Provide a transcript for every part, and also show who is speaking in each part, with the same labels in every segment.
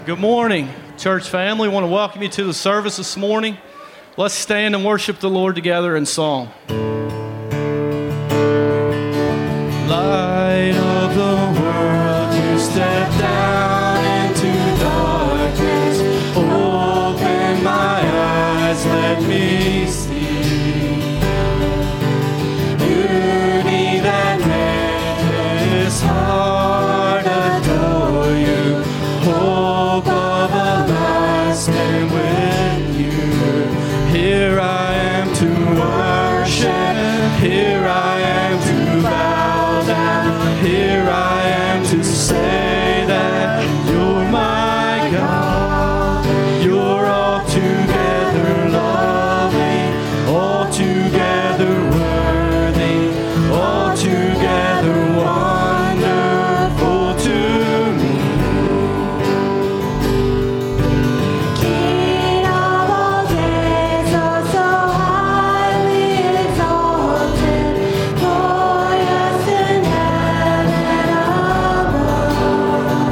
Speaker 1: Good morning, church family. I want to welcome you to the service this morning. Let's stand and worship the Lord together in song. Light of the world, you step down into darkness. Open my eyes, let me see beauty that made this heart adore you. Hope of a life spent with you. Here I am to worship. Here I am to bow down. Here I am to say that you're my God. You're altogether lovely, altogether worthy, altogether wonderful to me.
Speaker 2: King of all days, oh so highly exalted, glorious in heaven above.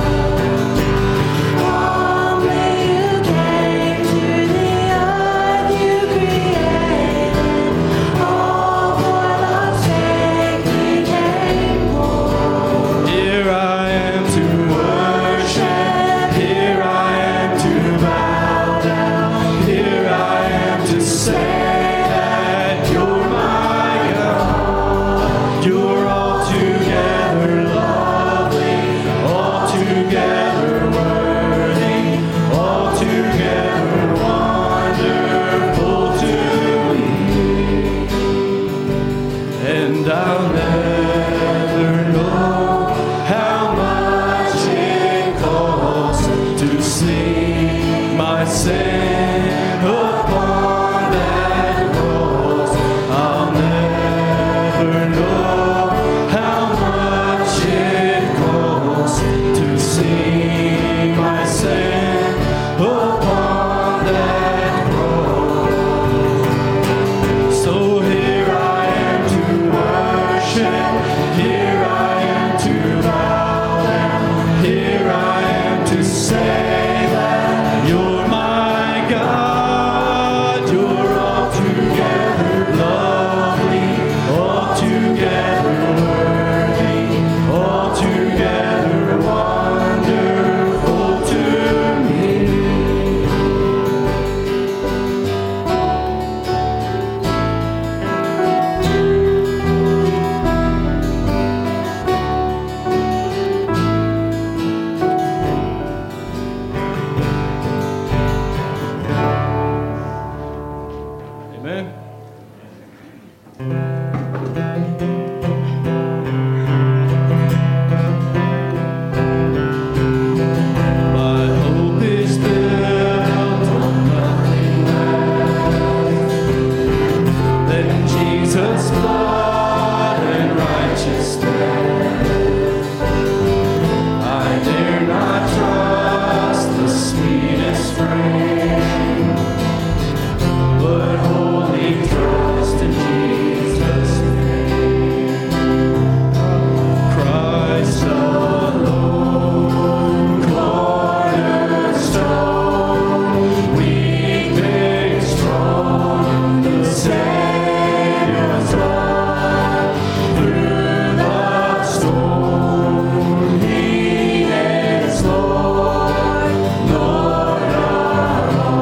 Speaker 2: Humbly you came to the earth you created, all for love's sake became born.
Speaker 1: Here I am to worship. Here I am to bow down. Here I am to say that you're my God. You're altogether lovely, altogether worthy, altogether wonderful to me. And I'll never know how much it costs to see my sin upon that cross. I'll never know how much it costs to see my sin upon that cross. So here I am to worship. Here I am to bow down. Here I am to say that you're my God. You're altogether lovely, altogether worthy, altogether wonderful to me. Amen. My hope is built on nothing less than Jesus' blood and righteousness. I dare not trust the sweetest frame, but wholly trust in Jesus' name. Christ alone, cornerstone, weak made strong, the Savior's blood through the storm. He is Lord, Lord of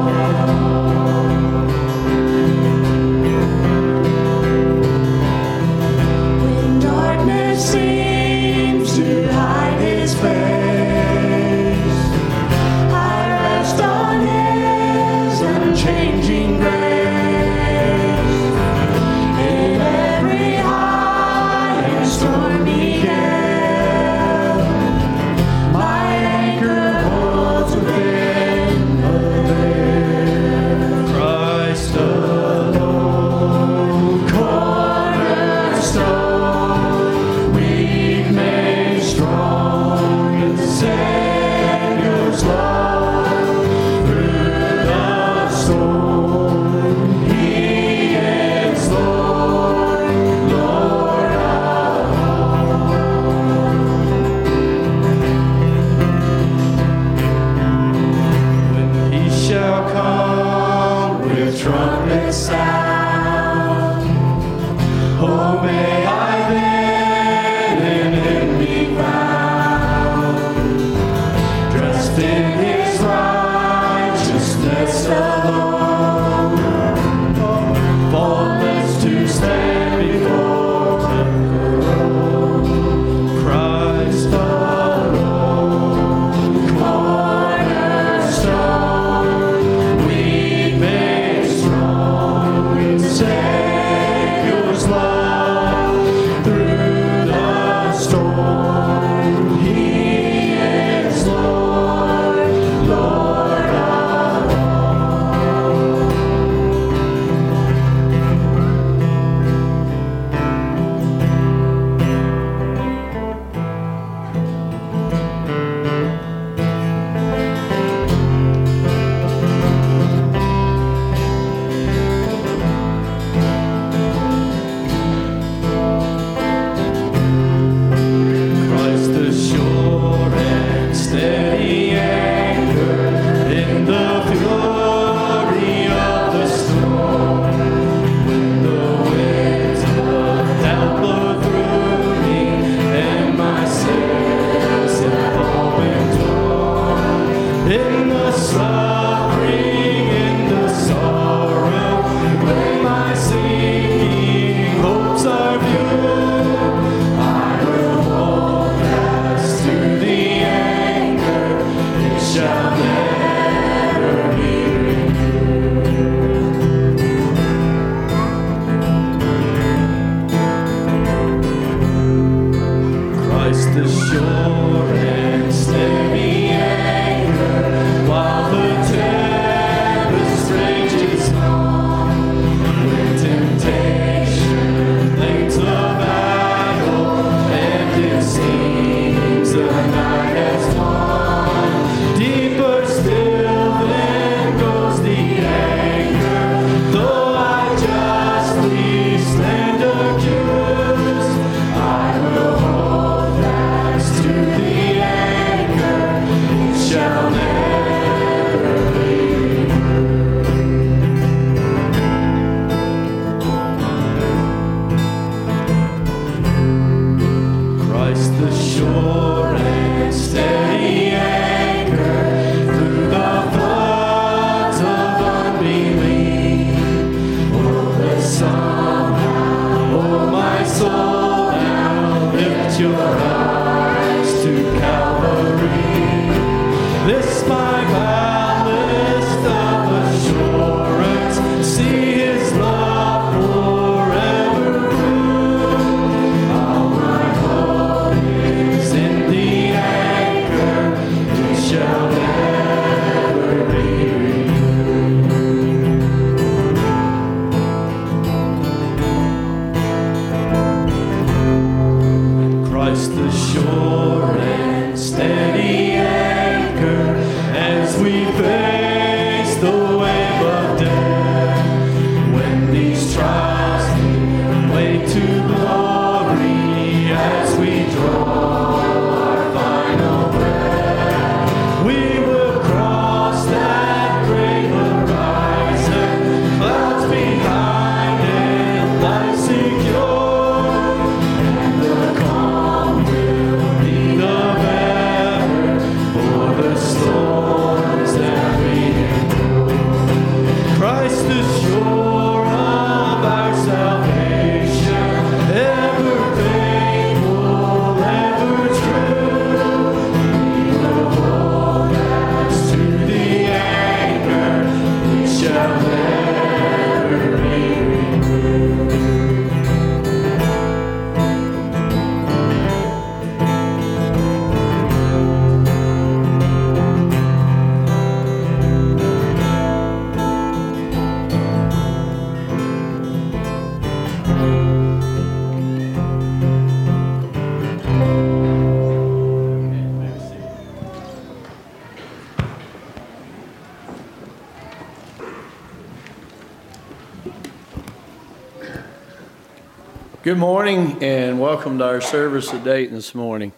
Speaker 3: Good morning and welcome to our service at Dayton this morning.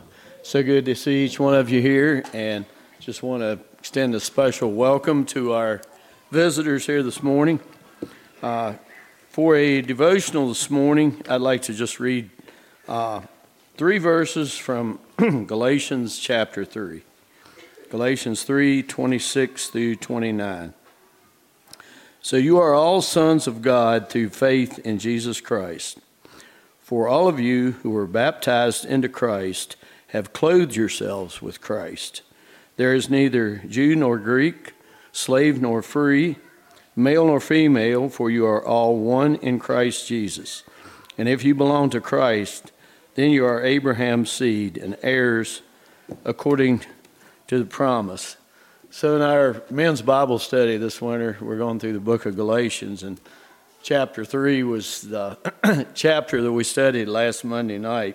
Speaker 3: So good to see each one of you here, and just want to extend a special welcome to our visitors here this morning. For a devotional this morning, I'd like to just read 3 verses from Galatians chapter 3. Galatians 3:26 through 29. So you are all sons of God through faith in Jesus Christ. For all of you who were baptized into Christ have clothed yourselves with Christ. There is neither Jew nor Greek, slave nor free, male nor female, for you are all one in Christ Jesus. And if you belong to Christ, then you are Abraham's seed and heirs according to the promise. So in our men's Bible study this winter, we're going through the book of Galatians, and chapter 3 was the chapter that we studied last Monday night.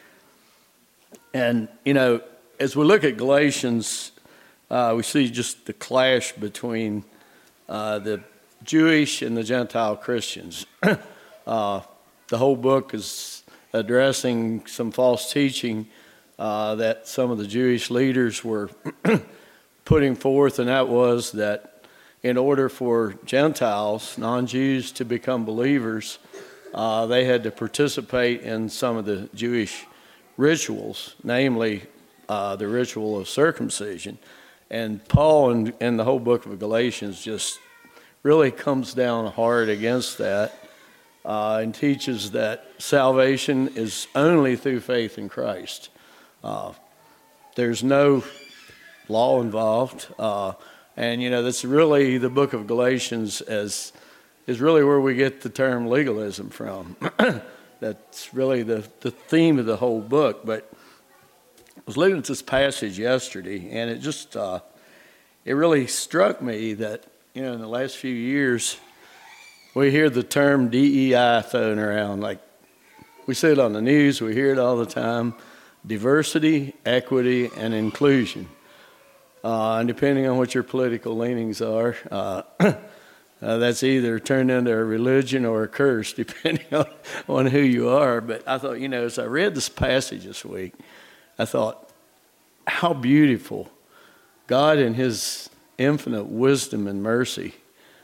Speaker 3: And, you know, as we look at Galatians, we see just the clash between the Jewish and the Gentile Christians. The whole book is addressing some false teaching that some of the Jewish leaders were putting forth, and that was that in order for Gentiles, non-Jews, to become believers, they had to participate in some of the Jewish rituals, namely the ritual of circumcision. And Paul in the whole book of Galatians just really comes down hard against that and teaches that salvation is only through faith in Christ. There's no law involved. And, you know, that's really the book of Galatians is really where we get the term legalism from. That's really the theme of the whole book. But I was looking at this passage yesterday, and it just, it really struck me that, you know, in the last few years, we hear the term DEI thrown around. Like, we see it on the news, we hear it all the time. Diversity, equity, and inclusion. And depending on what your political leanings are, that's either turned into a religion or a curse, depending on who you are. But I thought, you know, as I read this passage this week, I thought, how beautiful God in His infinite wisdom and mercy,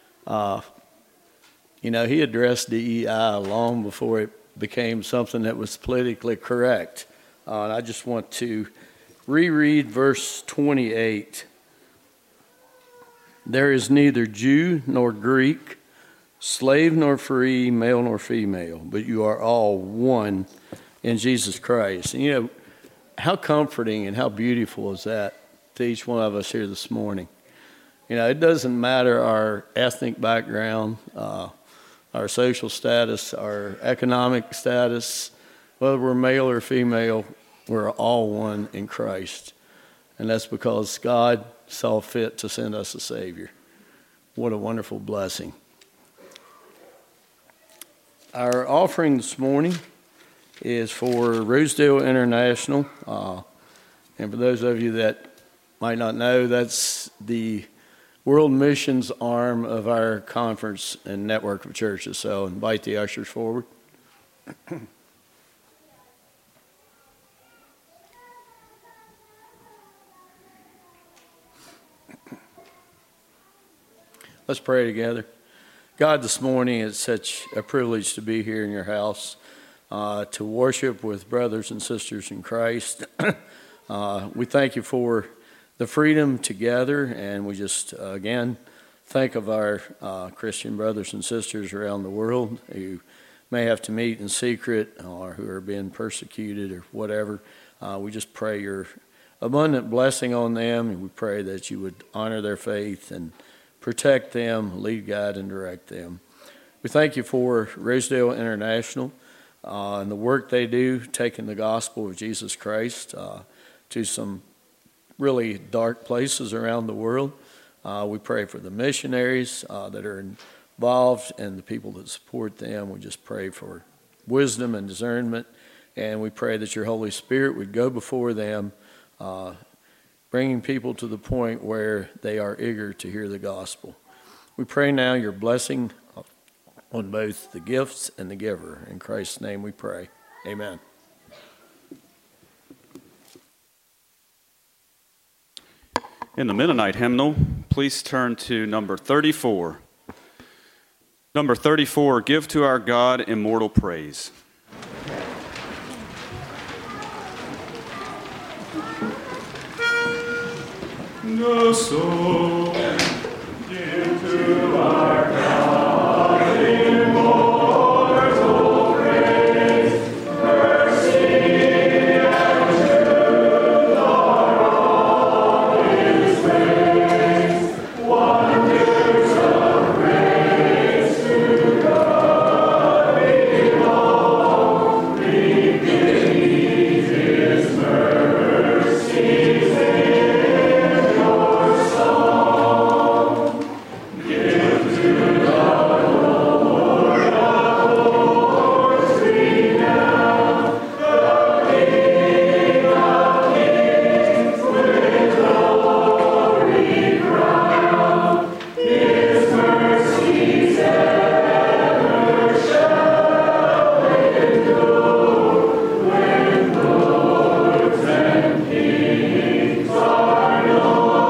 Speaker 3: you know, He addressed DEI long before it became something that was politically correct. And I just want to reread verse 28. There is neither Jew nor Greek, slave nor free, male nor female, but you are all one in Jesus Christ. And, you know, how comforting and how beautiful is that to each one of us here this morning. You know, it doesn't matter our ethnic background, our social status, our economic status, whether we're male or female, we're all one in Christ. And that's because God saw fit to send us a Savior. What a wonderful blessing. Our offering this morning is for Rosedale International. And for those of you that might not know, that's the world missions arm of our conference and network of churches. So I'll invite the ushers forward. Let's pray together. God, this morning it's such a privilege to be here in your house, to worship with brothers and sisters in Christ. We thank you for the freedom to gather, and we just, again, think of our Christian brothers and sisters around the world who may have to meet in secret or who are being persecuted or whatever. We just pray your abundant blessing on them, and we pray that you would honor their faith and protect them, lead, guide, and direct them. We thank you for Rosedale International and the work they do, taking the gospel of Jesus Christ to some really dark places around the world. We pray for the missionaries that are involved and the people that support them. We just pray for wisdom and discernment, and we pray that your Holy Spirit would go before them, bringing people to the point where they are eager to hear the gospel. We pray now your blessing on both the gifts and the giver. In Christ's name we pray. Amen.
Speaker 4: In the Mennonite hymnal, please turn to number 34. Number 34, give to our God immortal praise. No soul, give to our God immortal praise, mercy and truth are all His ways, wonders of grace to God belong, repeat His mercies in your song. Give to the Lord our Lord's renown, the King of kings with glory crowned. His mercies ever shall endure when lords and kings are no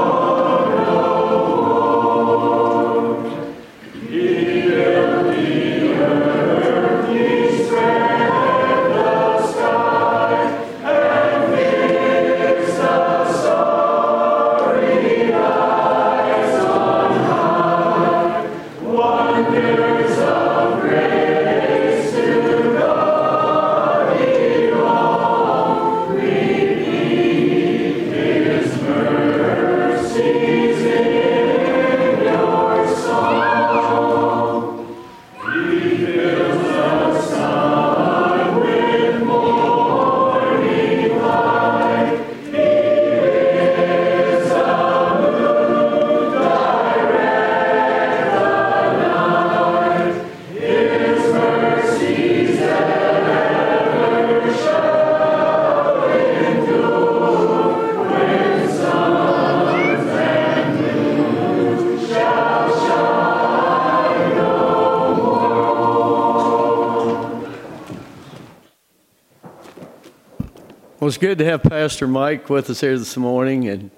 Speaker 4: more. He built the earth, He spread the skies, and fixed the starry eyes on high. Wonders of grace to God belong, repeat His mercies in your song. He fills the sun with morning light. He bids the moon direct the night. His mercies ever shall endure when suns and moons shall shine no more.
Speaker 3: Well, it's good to have Pastor Mike with us here this morning, and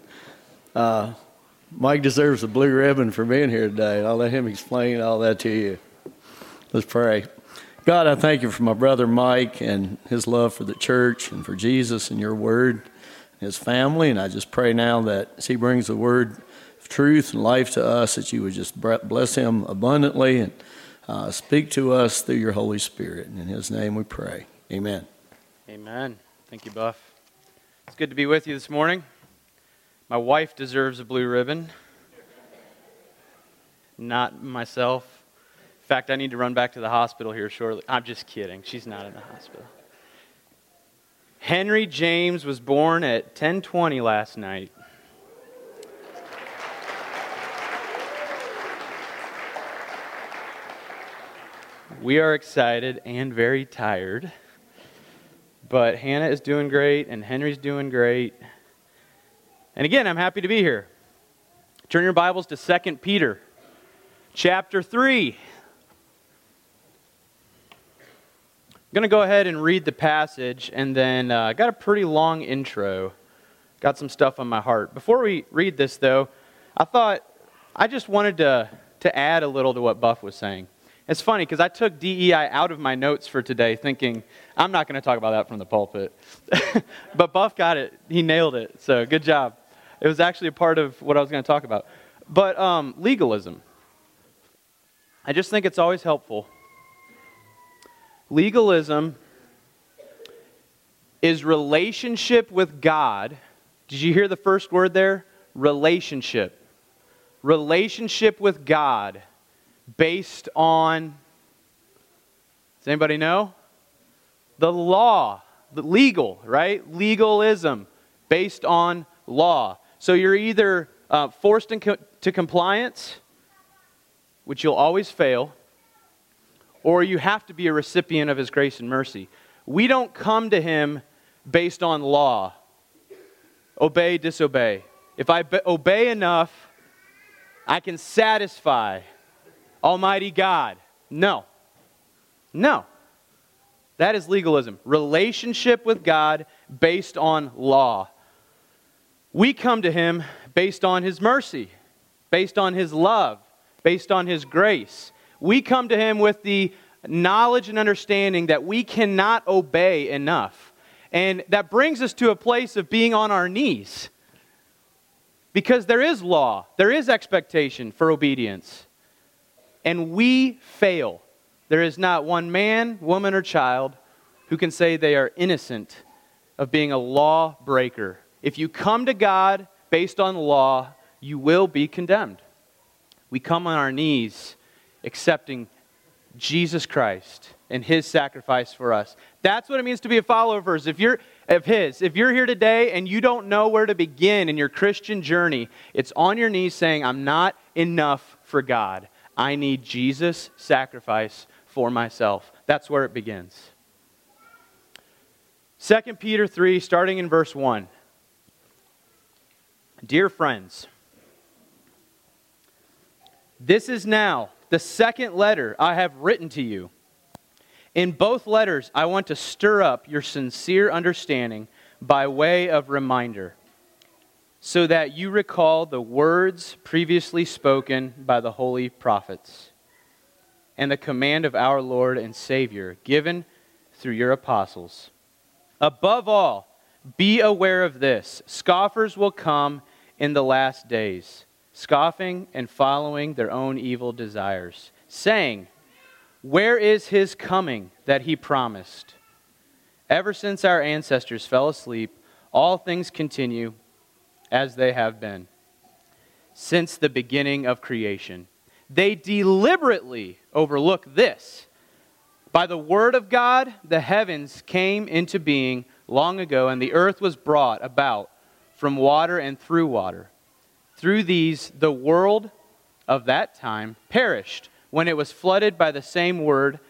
Speaker 3: Mike deserves a blue ribbon for being here today. I'll let him explain all that to you. Let's pray. God, I thank you for my brother Mike and his love for the church and for Jesus and your word and his family, and I just pray now that as he brings the word of truth and life to us, that you would just bless him abundantly and speak to us through your Holy Spirit. And in his name we pray. Amen.
Speaker 5: Amen. Thank you, Buff. It's good to be with you this morning. My wife deserves a blue ribbon, not myself. In fact, I need to run back to the hospital here shortly. I'm just kidding. She's not in the hospital. Henry James was born at 10:20 last night. We are excited and very tired. But Hannah is doing great, and Henry's doing great. And again, I'm happy to be here. Turn your Bibles to 2 Peter, chapter 3. I'm going to go ahead and read the passage, and then I got a pretty long intro. Got some stuff on my heart. Before we read this, though, I just wanted to add a little to what Buff was saying. It's funny because I took DEI out of my notes for today thinking, I'm not going to talk about that from the pulpit. But Buff got it. He nailed it. So good job. It was actually a part of what I was going to talk about. But legalism. I just think it's always helpful. Legalism is relationship with God. Did you hear the first word there? Relationship. Relationship with God. Based on, does anybody know? The law, the legal, right? Legalism, based on law. So you're either forced into compliance, which you'll always fail, or you have to be a recipient of His grace and mercy. We don't come to Him based on law. Obey, disobey. If I obey enough, I can satisfy Almighty God. No. No. That is legalism. Relationship with God based on law. We come to Him based on His mercy, based on His love, based on His grace. We come to Him with the knowledge and understanding that we cannot obey enough. And that brings us to a place of being on our knees. Because there is law, there is expectation for obedience. And we fail. There is not one man, woman, or child who can say they are innocent of being a law breaker. If you come to God based on the law, you will be condemned. We come on our knees accepting Jesus Christ and His sacrifice for us. That's what it means to be a follower of His. If you're here today and you don't know where to begin in your Christian journey, it's on your knees saying, I'm not enough for God. I need Jesus' sacrifice for myself. That's where it begins. 2 Peter 3, starting in verse 1. Dear friends, this is now the second letter I have written to you. In both letters, I want to stir up your sincere understanding by way of reminder, so that you recall the words previously spoken by the holy prophets, and the command of our Lord and Savior given through your apostles. Above all, be aware of this: scoffers will come in the last days, scoffing and following their own evil desires, saying, where is His coming that He promised? Ever since our ancestors fell asleep, all things continue as they have been since the beginning of creation. They deliberately overlook this. By the word of God, the heavens came into being long ago, and the earth was brought about from water and through water. Through these, the world of that time perished when it was flooded by the same word.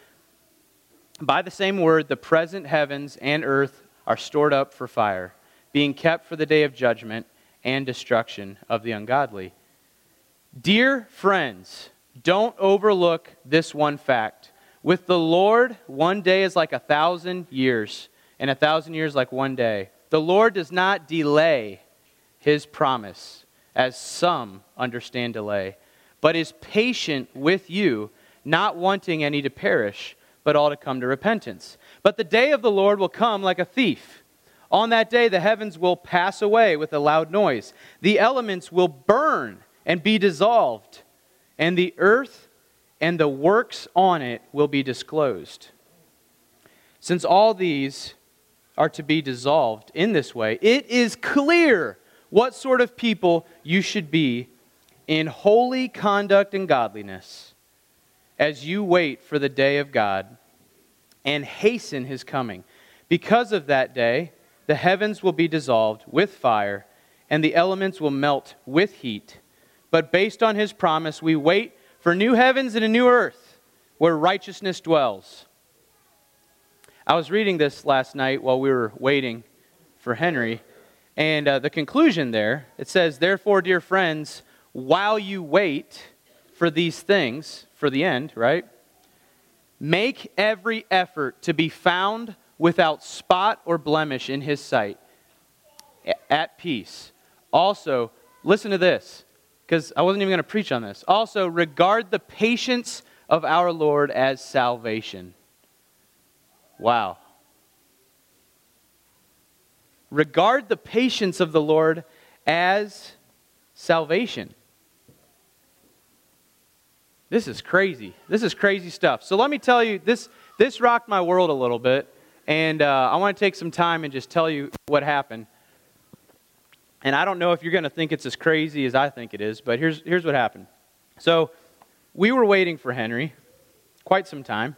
Speaker 5: By the same word, the present heavens and earth are stored up for fire, being kept for the day of judgment and destruction of the ungodly. Dear friends, don't overlook this one fact. With the Lord, one day is like 1,000 years, and 1,000 years like one day. The Lord does not delay His promise, as some understand delay, but is patient with you, not wanting any to perish, but all to come to repentance. But the day of the Lord will come like a thief. On that day the heavens will pass away with a loud noise. The elements will burn and be dissolved, and the earth and the works on it will be disclosed. Since all these are to be dissolved in this way, it is clear what sort of people you should be in holy conduct and godliness, as you wait for the day of God and hasten His coming. Because of that day, the heavens will be dissolved with fire, and the elements will melt with heat. But based on His promise, we wait for new heavens and a new earth, where righteousness dwells. I was reading this last night while we were waiting for Henry, and the conclusion there, it says, therefore, dear friends, while you wait for these things, for the end, right? Make every effort to be found without spot or blemish in His sight, at peace. Also, listen to this, because I wasn't even going to preach on this. Also, regard the patience of our Lord as salvation. Wow. Regard the patience of the Lord as salvation. This is crazy. This is crazy stuff. So let me tell you, this rocked my world a little bit, and I want to take some time and just tell you what happened. And I don't know if you're going to think it's as crazy as I think it is, but here's what happened. So we were waiting for Henry quite some time,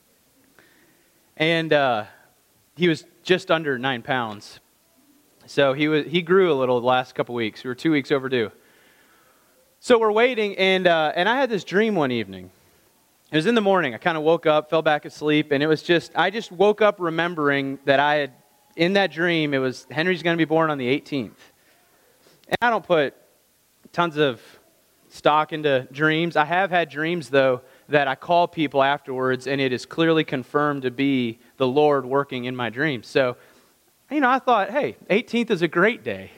Speaker 5: and he was just under 9 pounds. So he grew a little the last couple weeks. We were 2 weeks overdue. So we're waiting, and I had this dream one evening. It was in the morning. I kind of woke up, fell back asleep, and I just woke up remembering that in that dream, it was Henry's going to be born on the 18th. And I don't put tons of stock into dreams. I have had dreams, though, that I call people afterwards, and it is clearly confirmed to be the Lord working in my dreams. So, I thought, hey, 18th is a great day.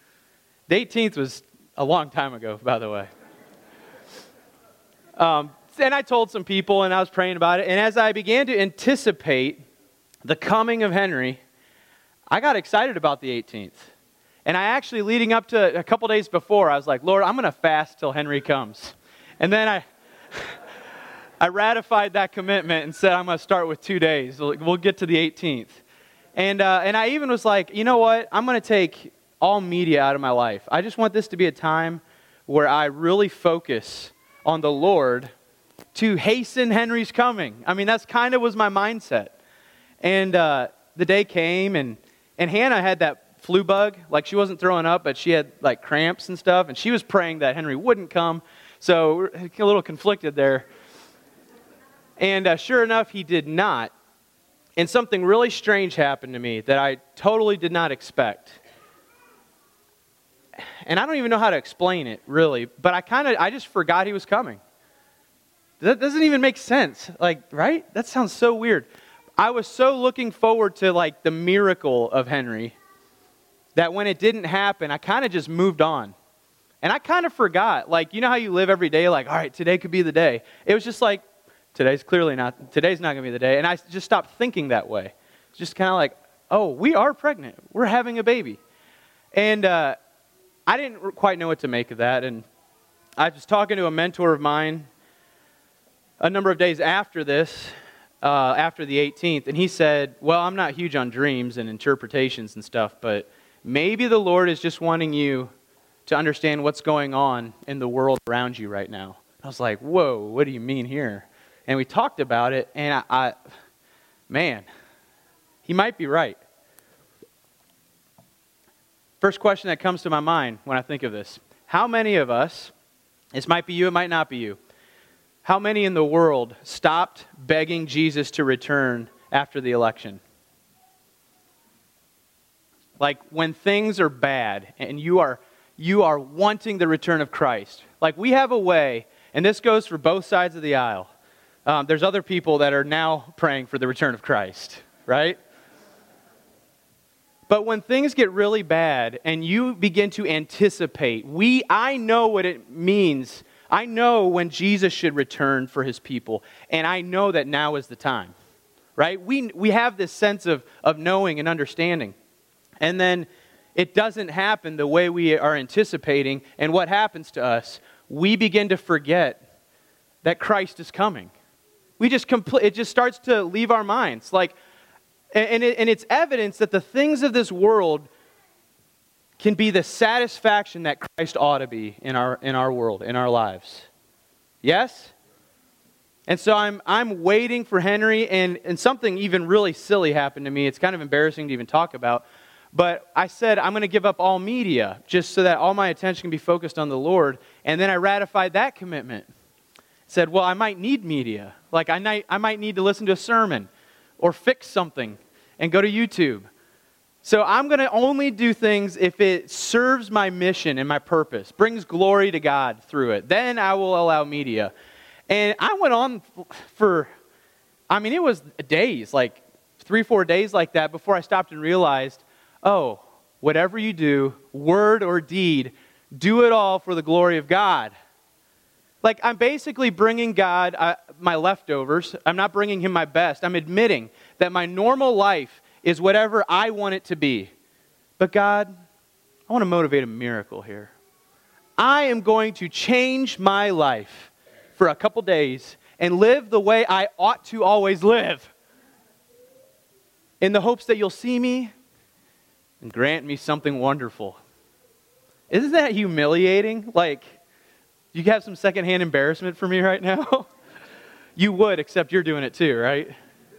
Speaker 5: The 18th was a long time ago, by the way. And I told some people, and I was praying about it. And as I began to anticipate the coming of Henry, I got excited about the 18th. And I actually, leading up to a couple days before, I was like, Lord, I'm going to fast till Henry comes. And then I ratified that commitment and said, I'm going to start with 2 days. We'll get to the 18th. And I even was like, you know what? I'm going to take all media out of my life. I just want this to be a time where I really focus on the Lord to hasten Henry's coming. I mean, that's kind of was my mindset. And the day came, and Hannah had that flu bug. Like, she wasn't throwing up, but she had like cramps and stuff, and she was praying that Henry wouldn't come. So we're a little conflicted there. And sure enough, he did not. And something really strange happened to me that I totally did not expect. And I don't even know how to explain it, really. But I just forgot he was coming. That doesn't even make sense. Like, right? That sounds so weird. I was so looking forward to like the miracle of Henry that when it didn't happen, I kind of just moved on. And I kind of forgot. Like, you know how you live every day? Like, all right, today could be the day. It was just like, today's not going to be the day. And I just stopped thinking that way. It's just kind of like, oh, we are pregnant. We're having a baby. And I didn't quite know what to make of that. And I was talking to a mentor of mine a number of days after this, after the 18th, and he said, well, I'm not huge on dreams and interpretations and stuff, but maybe the Lord is just wanting you to understand what's going on in the world around you right now. I was like, whoa, what do you mean here? And we talked about it, and man, he might be right. First question that comes to my mind when I think of this: how many of us, this might be you, it might not be you, how many in the world stopped begging Jesus to return after the election? Like, when things are bad and you are wanting the return of Christ. Like, we have a way, and this goes for both sides of the aisle. There's other people that are now praying for the return of Christ, right? But when things get really bad and you begin to anticipate, I know what it means. I know when Jesus should return for his people, and I know that now is the time, right? We have this sense of knowing and understanding, and then it doesn't happen the way we are anticipating, and what happens to us? We begin to forget that Christ is coming. It just starts to leave our minds, and it's evidence that the things of this world can be the satisfaction that Christ ought to be in our world, in our lives. Yes? And so I'm waiting for Henry, and something even really silly happened to me. It's kind of embarrassing to even talk about. But I said, I'm going to give up all media just so that all my attention can be focused on the Lord. And then I ratified that commitment. Said, well, I might need media. Like, I might need to listen to a sermon or fix something and go to YouTube. So I'm going to only do things if it serves my mission and my purpose, brings glory to God through it. Then I will allow media. And I went on it was days, like 3-4 days like that, before I stopped and realized, oh, whatever you do, word or deed, do it all for the glory of God. Like, I'm basically bringing God my leftovers. I'm not bringing him my best. I'm admitting that my normal life is whatever I want it to be. But God, I want to motivate a miracle here. I am going to change my life for a couple days and live the way I ought to always live, in the hopes that you'll see me and grant me something wonderful. Isn't that humiliating? Like, you have some secondhand embarrassment for me right now? You would, except you're doing it too, right?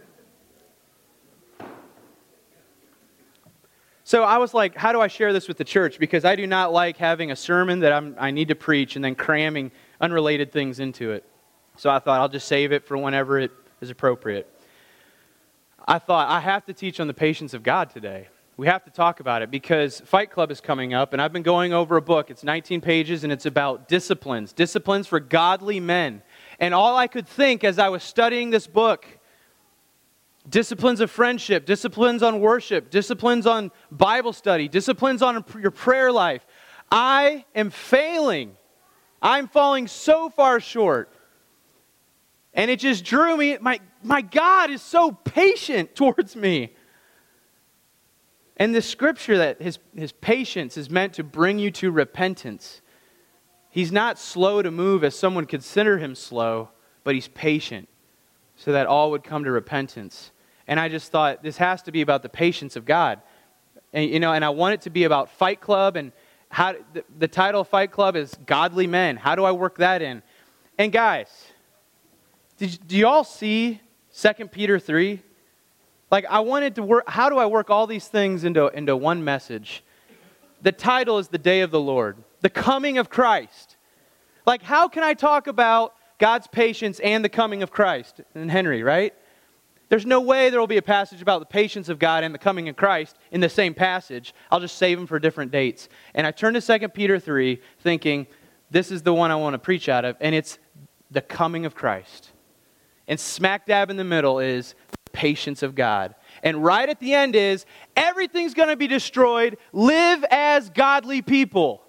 Speaker 5: So I was like, how do I share this with the church? Because I do not like having a sermon that I need to preach and then cramming unrelated things into it. So I thought I'll just save it for whenever it is appropriate. I thought I have to teach on the patience of God today. We have to talk about it because Fight Club is coming up, and I've been going over a book. It's 19 pages, and it's about disciplines for godly men. And all I could think as I was studying this book, disciplines of friendship, disciplines on worship, disciplines on Bible study, disciplines on your prayer life. I am failing. I'm falling so far short. And it just drew me. My God is so patient towards me. And the scripture that his patience is meant to bring you to repentance. He's not slow to move as someone would consider him slow, but he's patient so that all would come to repentance. And I just thought this has to be about the patience of God. And I want it to be about Fight Club, and how the title of Fight Club is Godly Men. How do I work that in? And guys, do you all see 2 Peter 3? Like, I wanted to work, how do I work all these things into one message? The title is The Day of the Lord, the coming of Christ. Like, how can I talk about God's patience and the coming of Christ? And Henry, right? There's no way there will be a passage about the patience of God and the coming of Christ in the same passage. I'll just save them for different dates. And I turned to 2 Peter 3 thinking, this is the one I want to preach out of, and it's the coming of Christ. And smack dab in the middle is patience of God. And right at the end is, everything's going to be destroyed. Live as godly people.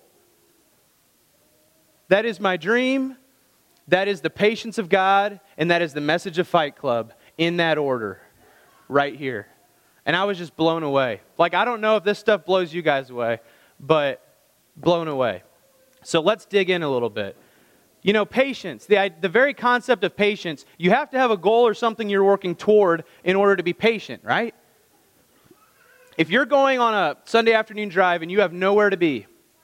Speaker 5: That is my dream. That is the patience of God. And that is the message of Fight Club in that order right here. And I was just blown away. Like, I don't know if this stuff blows you guys away, but blown away. So let's dig in a little bit. You know, patience, the very concept of patience, you have to have a goal or something you're working toward in order to be patient, right? If you're going on a Sunday afternoon drive and you have nowhere to be,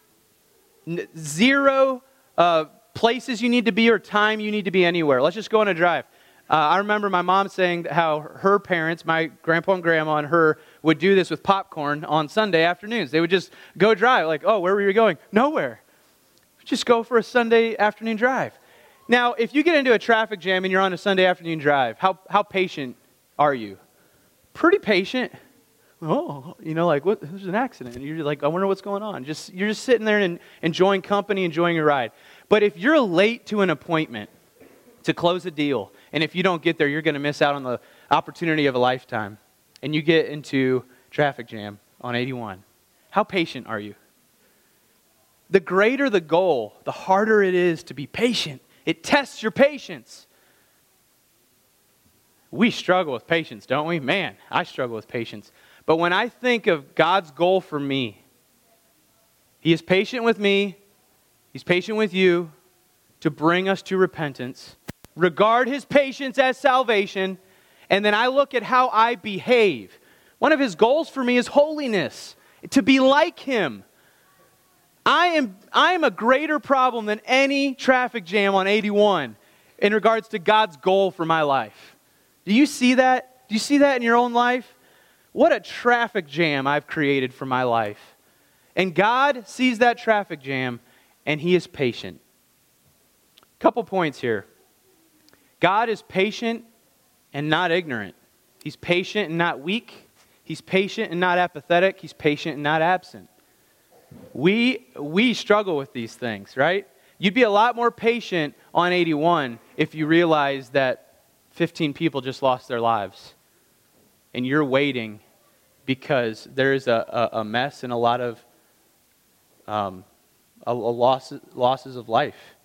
Speaker 5: zero places you need to be or time you need to be anywhere, let's just go on a drive. I remember my mom saying how her parents, my grandpa and grandma and her, would do this with popcorn on Sunday afternoons. They would just go drive, like, oh, where were you going? Nowhere. Just go for a Sunday afternoon drive. Now, if you get into a traffic jam and you're on a Sunday afternoon drive, how patient are you? Pretty patient. Oh, like, what? There's an accident. And you're like, I wonder what's going on. You're just sitting there and enjoying company, enjoying your ride. But if you're late to an appointment to close a deal, and if you don't get there, you're going to miss out on the opportunity of a lifetime, and you get into traffic jam on 81, how patient are you? The greater the goal, the harder it is to be patient. It tests your patience. We struggle with patience, don't we? Man, I struggle with patience. But when I think of God's goal for me, He is patient with me, He's patient with you to bring us to repentance. Regard His patience as salvation, and then I look at how I behave. One of His goals for me is holiness, to be like Him. I am a greater problem than any traffic jam on 81 in regards to God's goal for my life. Do you see that? Do you see that in your own life? What a traffic jam I've created for my life. And God sees that traffic jam, and He is patient. Couple points here. God is patient and not ignorant. He's patient and not weak. He's patient and not apathetic. He's patient and not absent. We struggle with these things, right? You'd be a lot more patient on 81 if you realized that 15 people just lost their lives. And you're waiting because there's a mess and a lot of losses of life.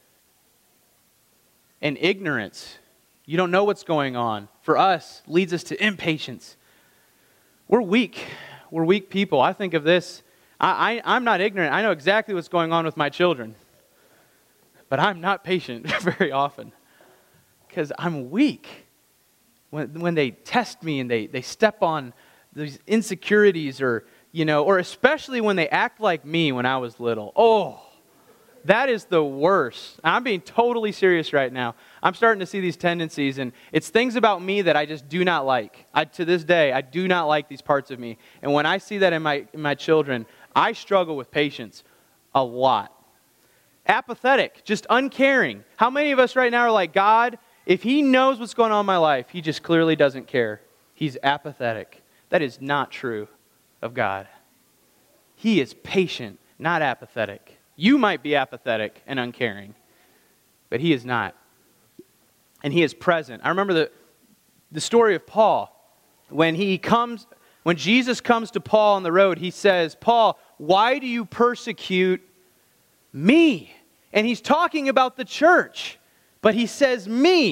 Speaker 5: And ignorance, you don't know what's going on, for us, leads us to impatience. We're weak. We're weak people. I think of this. I'm not ignorant. I know exactly what's going on with my children. But I'm not patient very often because I'm weak. When they test me and they step on these insecurities or especially when they act like me when I was little. Oh, that is the worst. I'm being totally serious right now. I'm starting to see these tendencies, and it's things about me that I just do not like. To this day, I do not like these parts of me. And when I see that in my children, I struggle with patience a lot. Apathetic, just uncaring. How many of us right now are like, God, if He knows what's going on in my life, He just clearly doesn't care. He's apathetic. That is not true of God. He is patient, not apathetic. You might be apathetic and uncaring, but He is not. And He is present. I remember the story of Paul. When Jesus comes to Paul on the road, He says, Paul, why do you persecute me? And He's talking about the church, but He says me.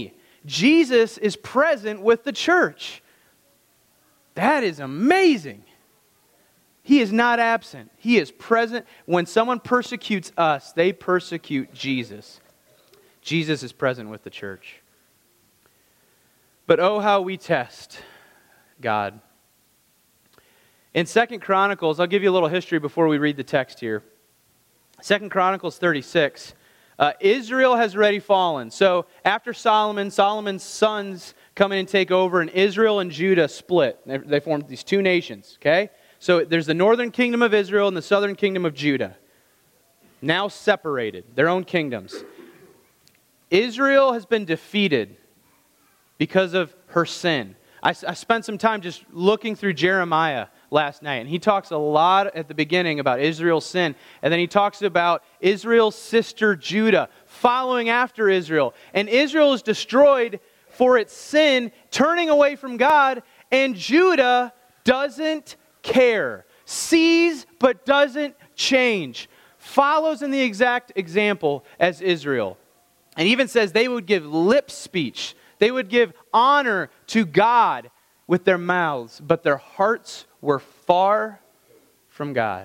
Speaker 5: Jesus is present with the church. That is amazing. He is not absent. He is present. When someone persecutes us, they persecute Jesus. Jesus is present with the church. But oh, how we test God. In 2 Chronicles, I'll give you a little history before we read the text here. 2 Chronicles 36, Israel has already fallen. So after Solomon's sons come in and take over, and Israel and Judah split. They formed these two nations, okay? So there's the northern kingdom of Israel and the southern kingdom of Judah. Now separated, their own kingdoms. Israel has been defeated because of her sin. I spent some time just looking through Jeremiah last night, and he talks a lot at the beginning about Israel's sin, and then he talks about Israel's sister Judah following after Israel. And Israel is destroyed for its sin, turning away from God, and Judah doesn't care, sees but doesn't change, follows in the exact example as Israel. And even says they would give lip speech. They would give honor to God with their mouths, but their hearts were far from God.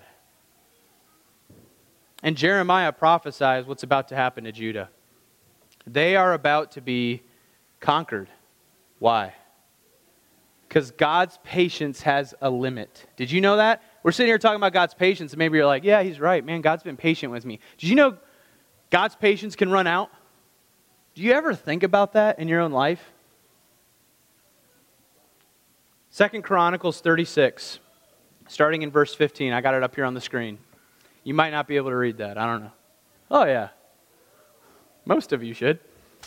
Speaker 5: And Jeremiah prophesies what's about to happen to Judah. They are about to be conquered. Why? Because God's patience has a limit. Did you know that? We're sitting here talking about God's patience, and maybe you're like, yeah, he's right. Man, God's been patient with me. Did you know God's patience can run out? Do you ever think about that in your own life? 2 Chronicles 36, starting in verse 15. I got it up here on the screen. You might not be able to read that. I don't know. Oh, yeah. Most of you should.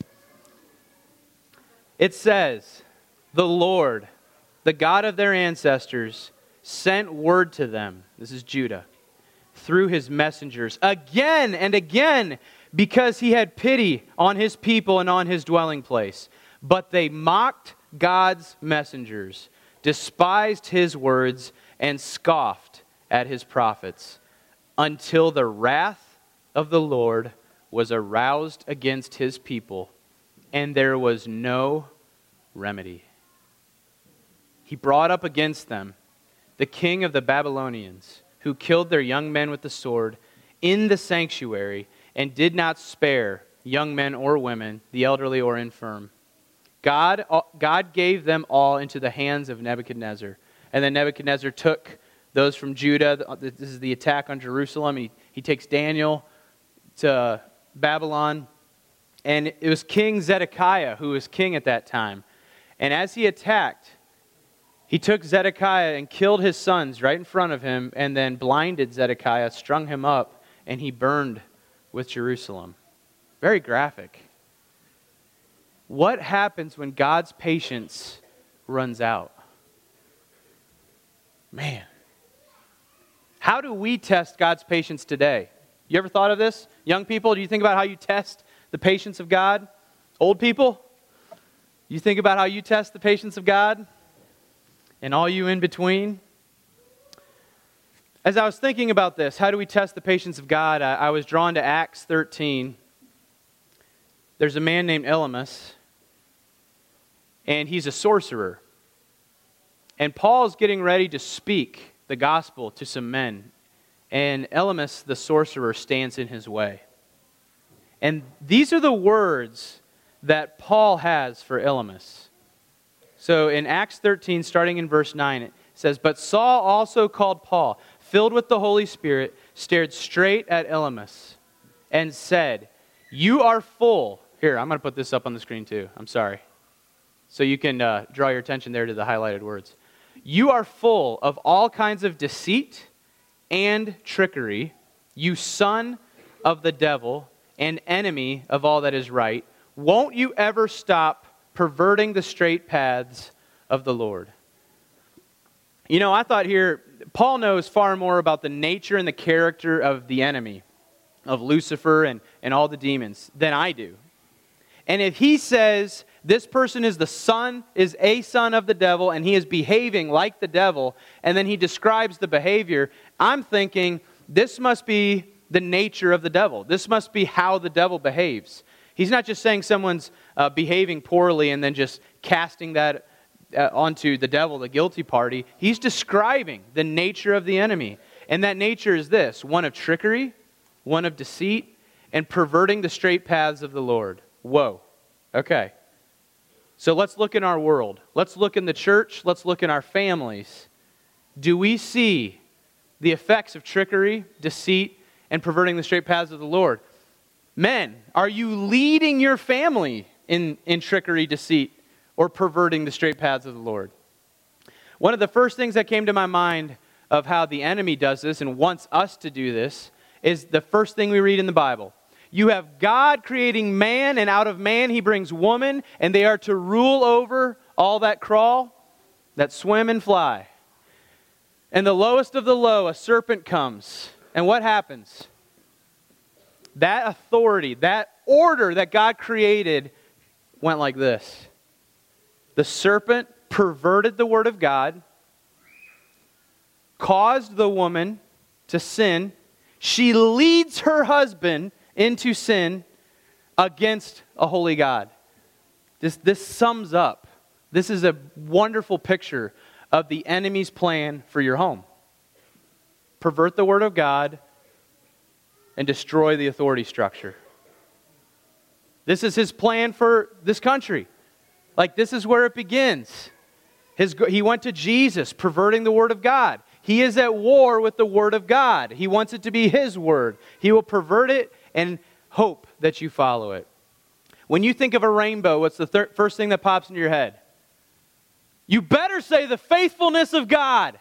Speaker 5: It says, the Lord, the God of their ancestors, sent word to them, this is Judah, through his messengers again and again, because he had pity on his people and on his dwelling place. But they mocked God's messengers, despised his words, and scoffed at his prophets, until the wrath of the Lord was aroused against his people, and there was no remedy. He brought up against them the king of the Babylonians, who killed their young men with the sword in the sanctuary, and did not spare young men or women, the elderly or infirm. God gave them all into the hands of Nebuchadnezzar. And then Nebuchadnezzar took those from Judah. This is the attack on Jerusalem. He takes Daniel to Babylon. And it was King Zedekiah who was king at that time. And as he attacked, he took Zedekiah and killed his sons right in front of him, and then blinded Zedekiah, strung him up, and he burned with Jerusalem. Very graphic. What happens when God's patience runs out? Man. How do we test God's patience today? You ever thought of this? Young people, do you think about how you test the patience of God? Old people, you think about how you test the patience of God? And all you in between? As I was thinking about this, how do we test the patience of God? I was drawn to Acts 13. There's a man named Elymas, and he's a sorcerer. And Paul's getting ready to speak the gospel to some men, and Elymas, the sorcerer, stands in his way. And these are the words that Paul has for Elymas. So in Acts 13, starting in verse 9, it says, "But Saul also called Paul, filled with the Holy Spirit, stared straight at Elymas, and said, 'You are full.'" Here, I'm going to put this up on the screen too. I'm sorry. So you can draw your attention there to the highlighted words. "You are full of all kinds of deceit and trickery, you son of the devil and enemy of all that is right. Won't you ever stop perverting the straight paths of the Lord?" You know, I thought here, Paul knows far more about the nature and the character of the enemy, of Lucifer and all the demons, than I do. And if he says this person is a son of the devil, and he is behaving like the devil, and then he describes the behavior, I'm thinking this must be the nature of the devil. This must be how the devil behaves. He's not just saying someone's behaving poorly and then just casting that onto the devil, the guilty party. He's describing the nature of the enemy. And that nature is this: one of trickery, one of deceit, and perverting the straight paths of the Lord. Whoa. Okay. So let's look in our world. Let's look in the church. Let's look in our families. Do we see the effects of trickery, deceit, and perverting the straight paths of the Lord? Men, are you leading your family in trickery, deceit, or perverting the straight paths of the Lord? One of the first things that came to my mind of how the enemy does this and wants us to do this is the first thing we read in the Bible. You have God creating man, and out of man he brings woman, and they are to rule over all that crawl, that swim and fly. And the lowest of the low, a serpent comes. And what happens? That authority, that order that God created went like this. The serpent perverted the word of God, caused the woman to sin. She leads her husband into sin against a holy God. This sums up. This is a wonderful picture of the enemy's plan for your home. Pervert the word of God and destroy the authority structure. This is his plan for this country. Like, this is where it begins. He went to Jesus, perverting the word of God. He is at war with the word of God. He wants it to be his word. He will pervert it and hope that you follow it. When you think of a rainbow, what's the first thing that pops into your head? You better say the faithfulness of God.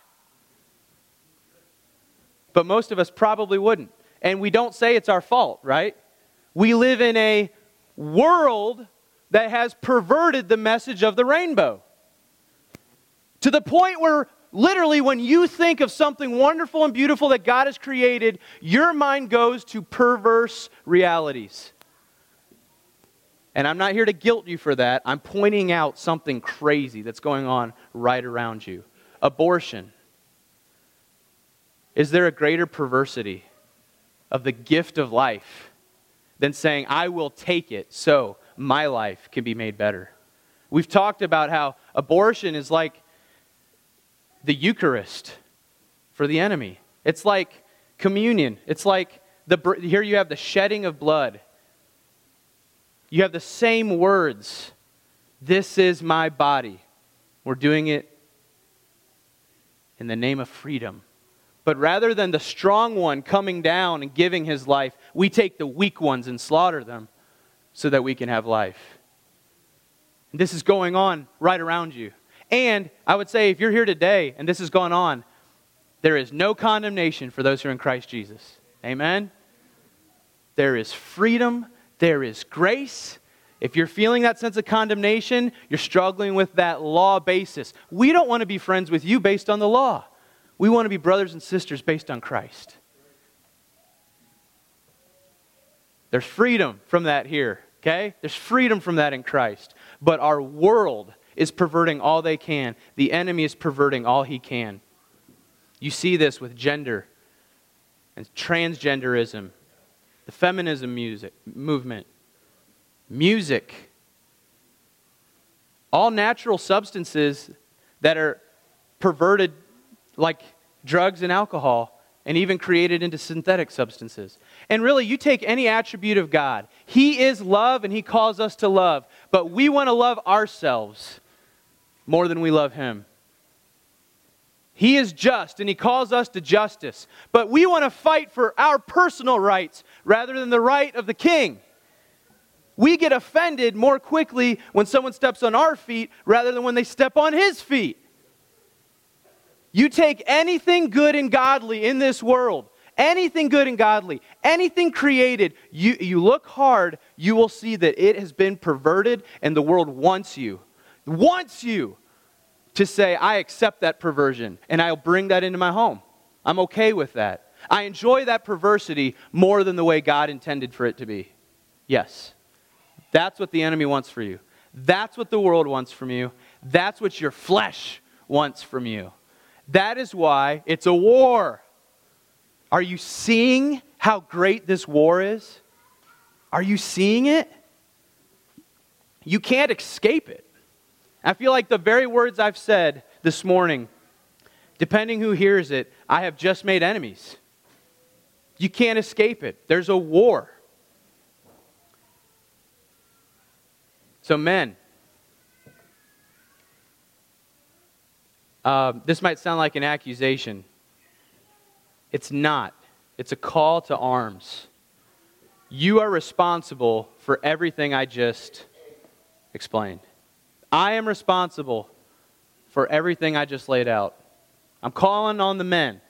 Speaker 5: But most of us probably wouldn't. And we don't say it's our fault, right? We live in a world that has perverted the message of the rainbow. To the point where literally when you think of something wonderful and beautiful that God has created, your mind goes to perverse realities. And I'm not here to guilt you for that. I'm pointing out something crazy that's going on right around you. Abortion. Is there a greater perversity of the gift of life than saying, I will take it so my life can be made better? We've talked about how abortion is like the Eucharist for the enemy. It's like communion. It's like here you have the shedding of blood. You have the same words. This is my body. We're doing it in the name of freedom. But rather than the strong one coming down and giving his life, we take the weak ones and slaughter them so that we can have life. And this is going on right around you. And I would say if you're here today and this has gone on, there is no condemnation for those who are in Christ Jesus. Amen? There is freedom. There is grace. If you're feeling that sense of condemnation, you're struggling with that law basis. We don't want to be friends with you based on the law. We want to be brothers and sisters based on Christ. There's freedom from that here, okay? There's freedom from that in Christ. But our world is perverting all they can. The enemy is perverting all he can. You see this with gender and transgenderism, the feminism movement, music, all natural substances that are perverted like drugs and alcohol, and even created into synthetic substances. And really, you take any attribute of God. He is love, and He calls us to love. But we want to love ourselves more than we love Him. He is just, and He calls us to justice. But we want to fight for our personal rights rather than the right of the King. We get offended more quickly when someone steps on our feet rather than when they step on His feet. You take anything good and godly in this world, anything good and godly, anything created, you look hard, you will see that it has been perverted, and the world wants you to say, I accept that perversion, and I'll bring that into my home. I'm okay with that. I enjoy that perversity more than the way God intended for it to be. Yes, that's what the enemy wants for you. That's what the world wants from you. That's what your flesh wants from you. That is why it's a war. Are you seeing how great this war is? Are you seeing it? You can't escape it. I feel like the very words I've said this morning, depending who hears it, I have just made enemies. You can't escape it. There's a war. So men, this might sound like an accusation. It's not. It's a call to arms. You are responsible for everything I just explained. I am responsible for everything I just laid out. I'm calling on the men.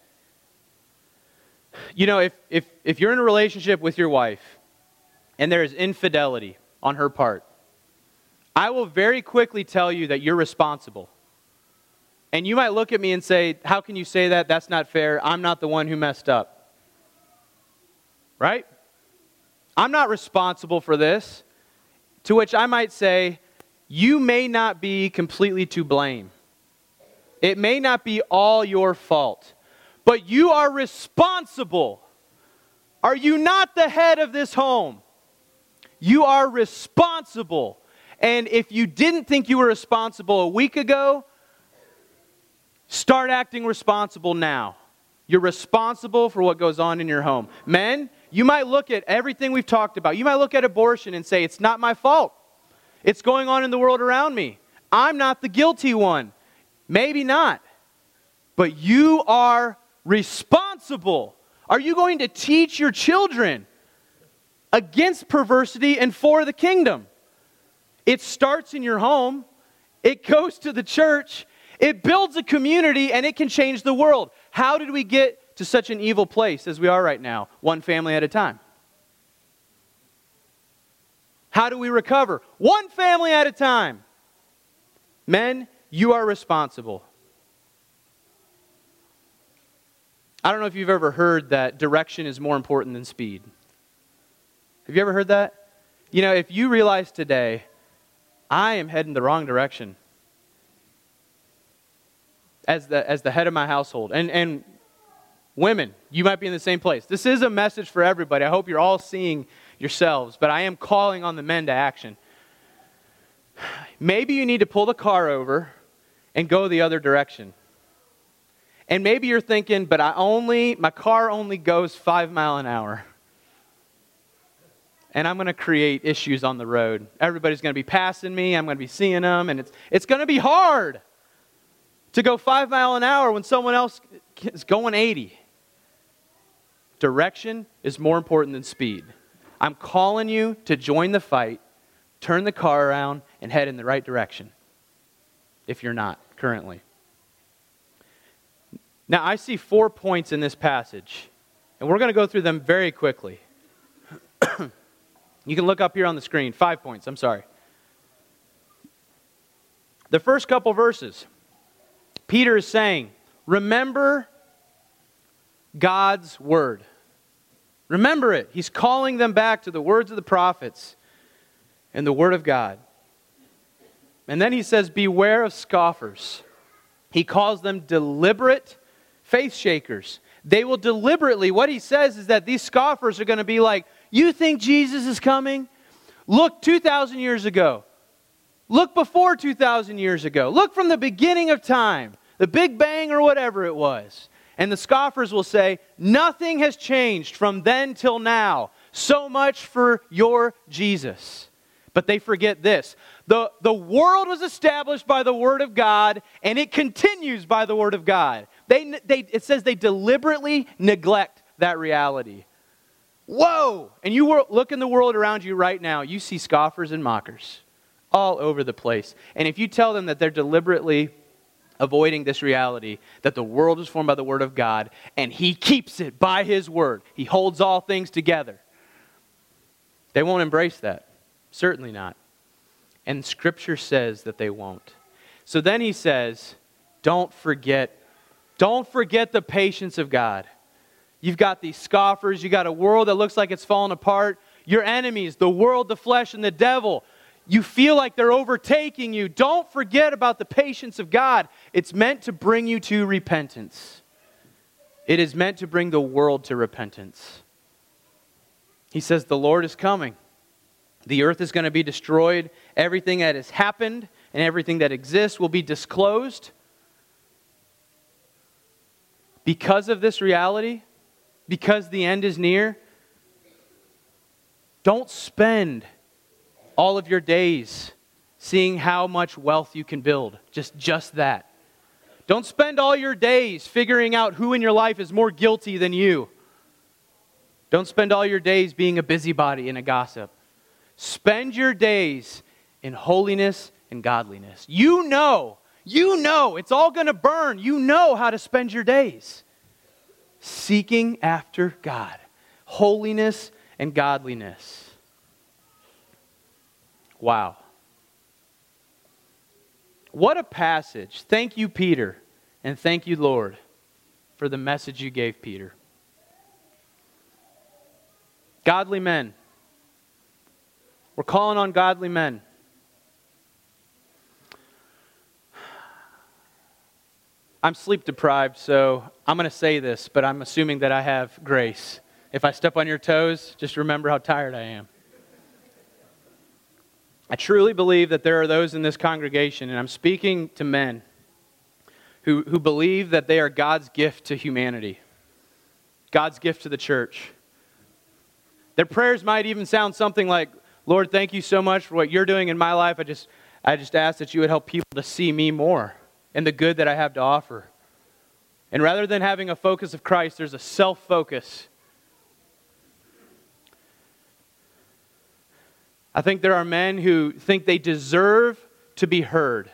Speaker 5: You know, if you're in a relationship with your wife and there is infidelity on her part, I will very quickly tell you that you're responsible. And you might look at me and say, how can you say that? That's not fair. I'm not the one who messed up. Right? I'm not responsible for this. To which I might say, you may not be completely to blame. It may not be all your fault. But you are responsible. Are you not the head of this home? You are responsible. And if you didn't think you were responsible a week ago, start acting responsible now. You're responsible for what goes on in your home. Men, you might look at everything we've talked about. You might look at abortion and say, it's not my fault. It's going on in the world around me. I'm not the guilty one. Maybe not. But you are responsible. Are you going to teach your children against perversity and for the kingdom? It starts in your home. It goes to the church. It builds a community, and it can change the world. How did we get to such an evil place as we are right now? One family at a time. How do we recover? One family at a time. Men, you are responsible. I don't know if you've ever heard that direction is more important than speed. Have you ever heard that? You know, if you realize today, I am heading the wrong direction as the head of my household. And women, you might be in the same place. This is a message for everybody. I hope you're all seeing yourselves, but I am calling on the men to action. Maybe you need to pull the car over and go the other direction. And maybe you're thinking, but my car only goes 5 miles an hour. And I'm going to create issues on the road. Everybody's going to be passing me. I'm going to be seeing them. And it's going to be hard to go 5 miles an hour when someone else is going 80. Direction is more important than speed. I'm calling you to join the fight, turn the car around, and head in the right direction. If you're not currently. Now, I see 4 points in this passage, and we're going to go through them very quickly. You can look up here on the screen. 5 points, I'm sorry. The first couple verses, Peter is saying, remember God's word. Remember it. He's calling them back to the words of the prophets and the word of God. And then he says, beware of scoffers. He calls them deliberate faith shakers. They will deliberately, what he says is that these scoffers are going to be like, you think Jesus is coming? Look 2,000 years ago. Look before 2,000 years ago. Look from the beginning of time, the Big Bang or whatever it was. And the scoffers will say, nothing has changed from then till now. So much for your Jesus. But they forget this. The world was established by the Word of God, and it continues by the Word of God. It says they deliberately neglect that reality. Whoa! And you look in the world around you right now, you see scoffers and mockers all over the place. And if you tell them that they're deliberately avoiding this reality, that the world was formed by the Word of God, and He keeps it by His Word, He holds all things together, they won't embrace that. Certainly not. And Scripture says that they won't. So then he says, don't forget the patience of God. You've got these scoffers. You've got a world that looks like it's falling apart. Your enemies, the world, the flesh, and the devil, you feel like they're overtaking you. Don't forget about the patience of God. It's meant to bring you to repentance. It is meant to bring the world to repentance. He says, the Lord is coming. The earth is going to be destroyed. Everything that has happened and everything that exists will be disclosed. Because of this reality, because the end is near, don't spend all of your days seeing how much wealth you can build. Just that. Don't spend all your days figuring out who in your life is more guilty than you. Don't spend all your days being a busybody and a gossip. Spend your days in holiness and godliness. You know, it's all going to burn. You know how to spend your days. Seeking after God. Holiness and godliness. Wow. What a passage. Thank you, Peter, and thank you, Lord, for the message you gave Peter. Godly men. We're calling on godly men. I'm sleep deprived, so I'm going to say this, but I'm assuming that I have grace. If I step on your toes, just remember how tired I am. I truly believe that there are those in this congregation, and I'm speaking to men who believe that they are God's gift to humanity, God's gift to the church. Their prayers might even sound something like, Lord, thank you so much for what you're doing in my life. I just ask that you would help people to see me more and the good that I have to offer. And rather than having a focus of Christ, there's a self-focus. I think there are men who think they deserve to be heard.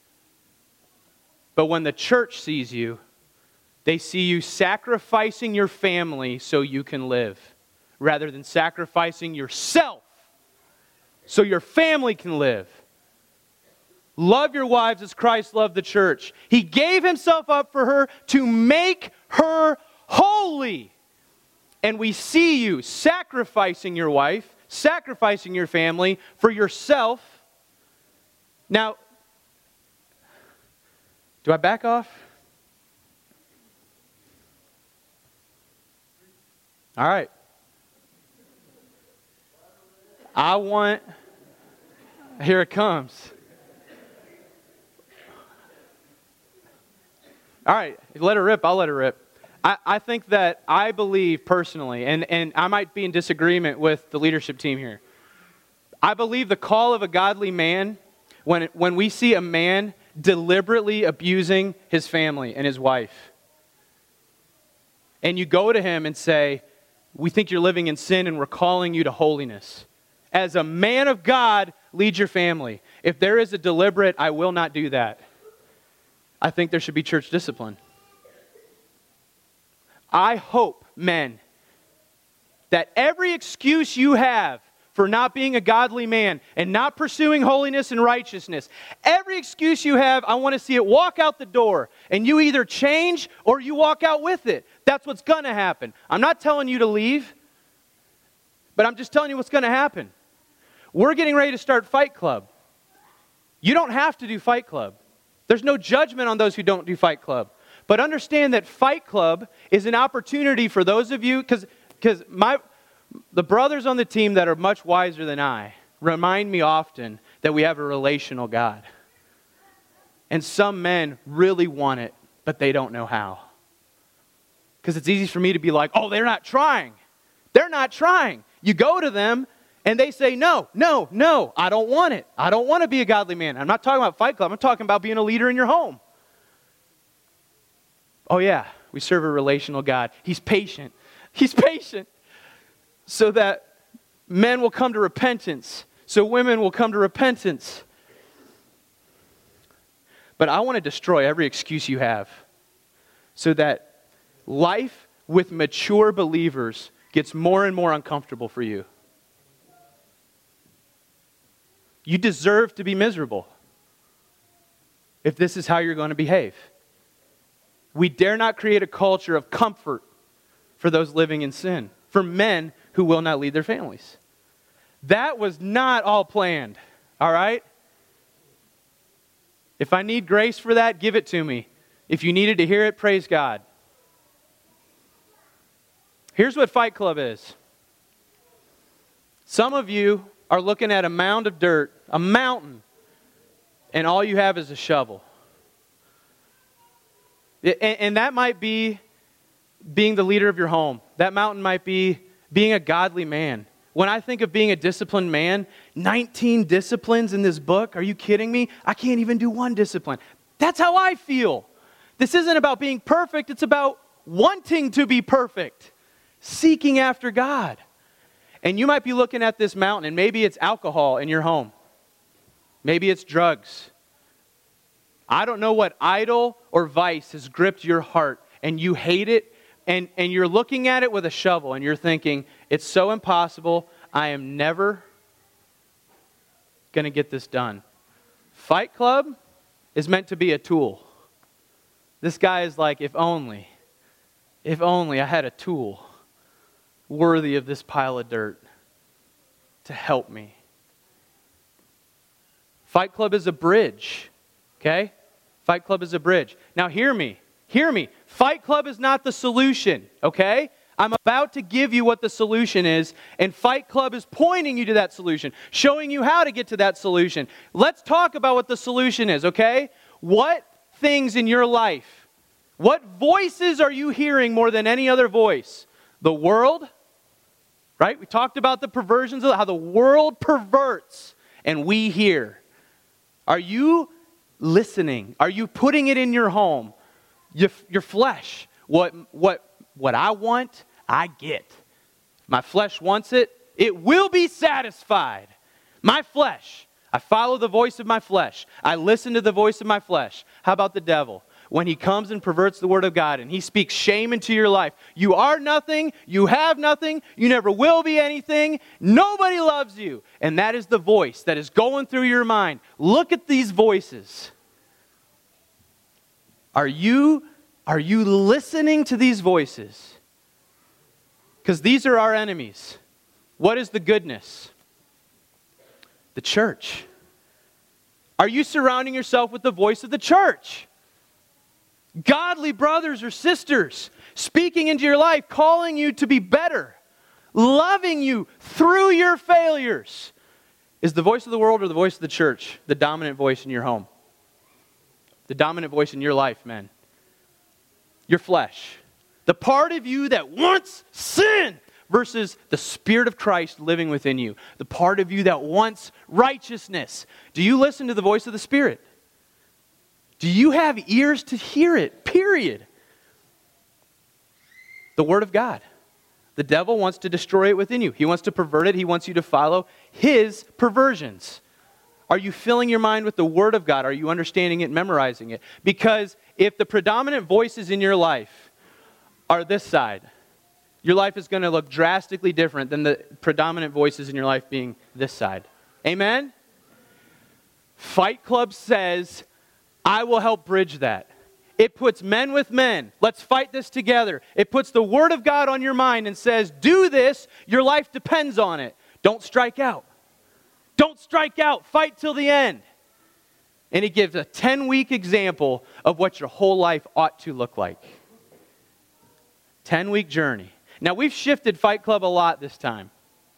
Speaker 5: But when the church sees you, they see you sacrificing your family so you can live, rather than sacrificing yourself so your family can live. Love your wives as Christ loved the church. He gave himself up for her to make her holy. And we see you sacrificing your wife, sacrificing your family for yourself. Now, do I back off? All right. Here it comes. All right, let it rip. I'll let it rip. I think that I believe personally, and I might be in disagreement with the leadership team here. I believe the call of a godly man, when we see a man deliberately abusing his family and his wife, and you go to him and say, we think you're living in sin and we're calling you to holiness. As a man of God, lead your family. If there is a deliberate, I will not do that, I think there should be church discipline. I hope, men, that every excuse you have for not being a godly man and not pursuing holiness and righteousness, every excuse you have, I want to see it walk out the door, and you either change or you walk out with it. That's what's going to happen. I'm not telling you to leave, but I'm just telling you what's going to happen. We're getting ready to start Fight Club. You don't have to do Fight Club. There's no judgment on those who don't do Fight Club. But understand that Fight Club is an opportunity for those of you, because the brothers on the team that are much wiser than I remind me often that we have a relational God. And some men really want it, but they don't know how. Because it's easy for me to be like, oh, they're not trying. They're not trying. You go to them, and they say, no, I don't want it. I don't want to be a godly man. I'm not talking about Fight Club. I'm talking about being a leader in your home. Oh yeah, we serve a relational God. He's patient. He's patient. So that men will come to repentance. So women will come to repentance. But I want to destroy every excuse you have, so that life with mature believers gets more and more uncomfortable for you. You deserve to be miserable if this is how you're going to behave. We dare not create a culture of comfort for those living in sin, for men who will not lead their families. That was not all planned, all right? If I need grace for that, give it to me. If you needed to hear it, praise God. Here's what Fight Club is. Some of you are looking at a mound of dirt, a mountain, and all you have is a shovel. And that might be being the leader of your home. That mountain might be being a godly man. When I think of being a disciplined man, 19 disciplines in this book, are you kidding me? I can't even do one discipline. That's how I feel. This isn't about being perfect, it's about wanting to be perfect, seeking after God. And you might be looking at this mountain, and maybe it's alcohol in your home. Maybe it's drugs. I don't know what idol or vice has gripped your heart, and you hate it, and you're looking at it with a shovel, and you're thinking, it's so impossible, I am never going to get this done. Fight Club is meant to be a tool. This guy is like, if only I had a tool worthy of this pile of dirt to help me. Fight Club is a bridge, okay? Fight Club is a bridge. Now hear me. Fight Club is not the solution, okay? I'm about to give you what the solution is, and Fight Club is pointing you to that solution, showing you how to get to that solution. Let's talk about what the solution is, okay? What things in your life, what voices are you hearing more than any other voice? The world, right? We talked about the perversions of how the world perverts and we hear. Are you listening? Are you putting it in your home? Your flesh. What I want, I get. My flesh wants it, it will be satisfied. My flesh. I follow the voice of my flesh. I listen to the voice of my flesh. How about the devil? When he comes and perverts the word of God and he speaks shame into your life. You are nothing. You have nothing. You never will be anything. Nobody loves you. And that is the voice that is going through your mind. Look at these voices. Are you listening to these voices? Because these are our enemies. What is the goodness? The church. Are you surrounding yourself with the voice of the church? Godly brothers or sisters speaking into your life, calling you to be better, loving you through your failures. Is the voice of the world or the voice of the church the dominant voice in your home? The dominant voice in your life, men. Your flesh. The part of you that wants sin versus the Spirit of Christ living within you. The part of you that wants righteousness. Do you listen to the voice of the Spirit? Do you have ears to hear it? Period. The Word of God. The devil wants to destroy it within you. He wants to pervert it. He wants you to follow his perversions. Are you filling your mind with the Word of God? Are you understanding it, memorizing it? Because if the predominant voices in your life are this side, your life is going to look drastically different than the predominant voices in your life being this side. Amen? Fight Club says, I will help bridge that. It puts men with men. Let's fight this together. It puts the Word of God on your mind and says, do this. Your life depends on it. Don't strike out. Don't strike out. Fight till the end. And it gives a 10-week example of what your whole life ought to look like. 10-week journey. Now, we've shifted Fight Club a lot this time.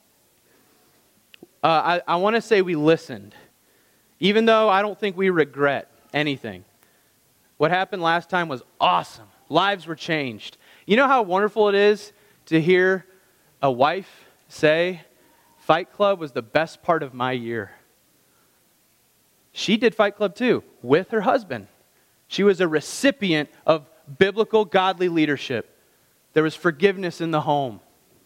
Speaker 5: I want to say we listened, even though I don't think we regret anything. What happened last time was awesome. Lives were changed. You know how wonderful it is to hear a wife say, Fight Club was the best part of my year. She did Fight Club too, with her husband. She was a recipient of biblical, godly leadership. There was forgiveness in the home.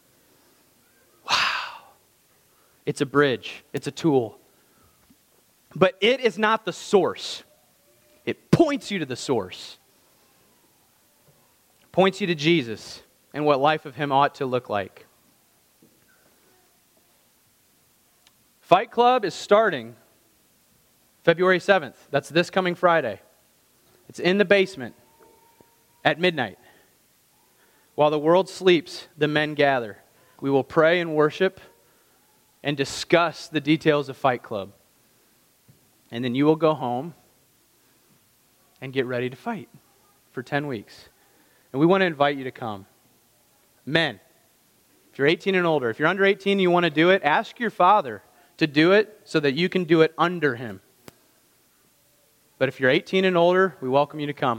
Speaker 5: Wow. It's a bridge. It's a tool. But it is not the source. It points you to the source. It points you to Jesus and what life of Him ought to look like. Fight Club is starting February 7th. That's this coming Friday. It's in the basement at midnight. While the world sleeps, the men gather. We will pray and worship and discuss the details of Fight Club. And then you will go home and get ready to fight for 10 weeks. And we want to invite you to come. Men, if you're 18 and older, if you're under 18 and you want to do it, ask your father to do it so that you can do it under him. But if you're 18 and older, we welcome you to come.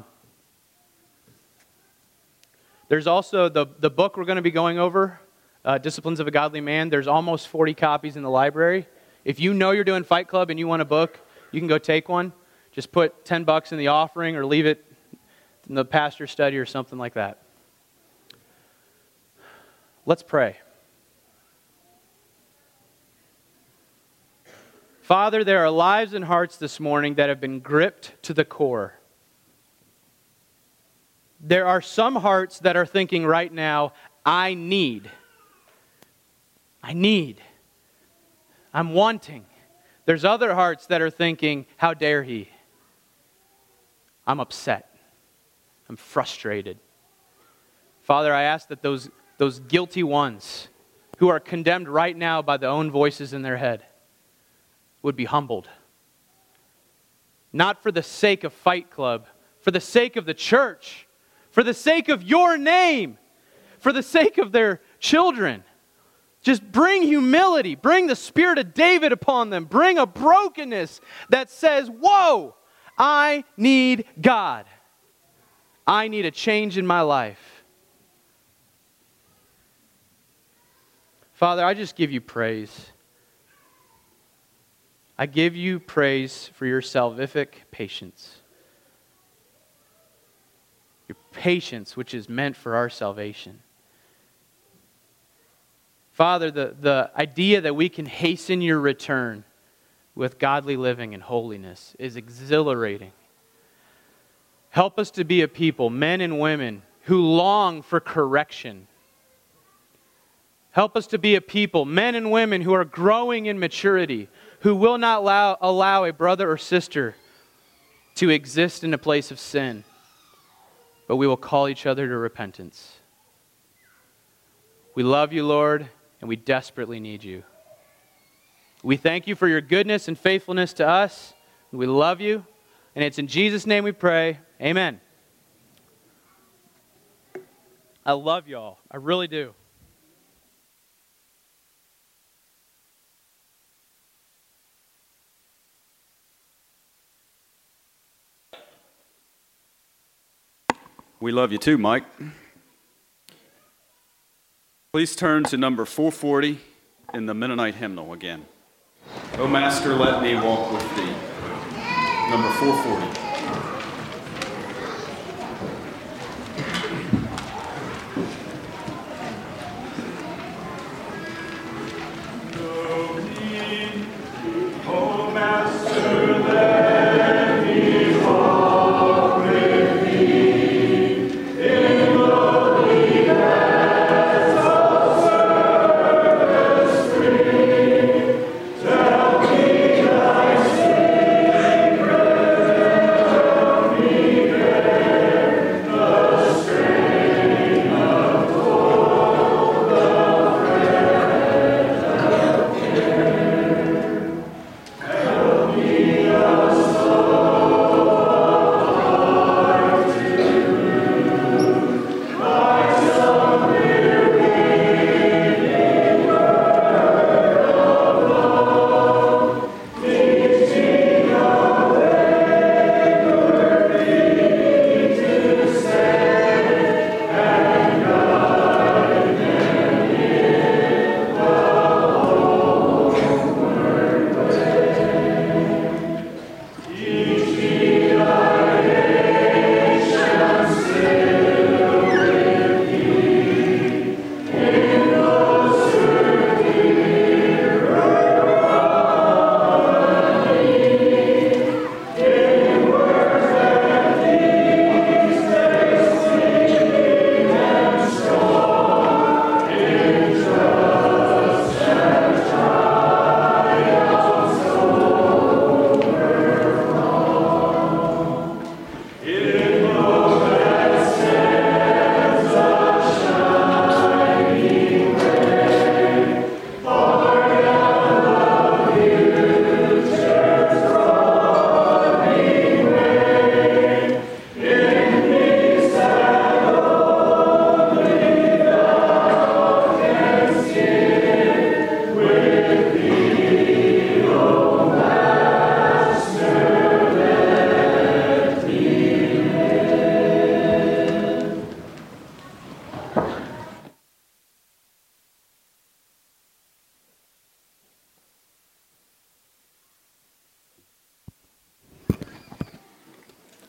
Speaker 5: There's also the book we're going to be going over, Disciplines of a Godly Man. There's almost 40 copies in the library. If you know you're doing Fight Club and you want a book, you can go take one. Just put $10 in the offering or leave it in the pastor's study or something like that. Let's pray. Father, there are lives and hearts this morning that have been gripped to the core. There are some hearts that are thinking right now, I need. I'm wanting. There's other hearts that are thinking, how dare he? I'm upset. I'm frustrated. Father, I ask that those guilty ones who are condemned right now by their own voices in their head would be humbled. Not for the sake of Fight Club, for the sake of the church, for the sake of your name, for the sake of their children. Just bring humility, bring the spirit of David upon them, bring a brokenness that says, whoa, I need God. I need a change in my life. Father, I just give you praise. I give you praise for your salvific patience. Your patience, which is meant for our salvation. Father, the idea that we can hasten your return with godly living and holiness is exhilarating. Help us to be a people, men and women, who long for correction. Help us to be a people, men and women, who are growing in maturity, who will not allow a brother or sister to exist in a place of sin, but we will call each other to repentance. We love you, Lord, and we desperately need you. We thank you for your goodness and faithfulness to us. We love you, and it's in Jesus' name we pray. Amen. I love y'all. I really do.
Speaker 4: We love you too, Mike. Please turn to number 440 in the Mennonite hymnal again. O Master, let me walk with thee. Number 440.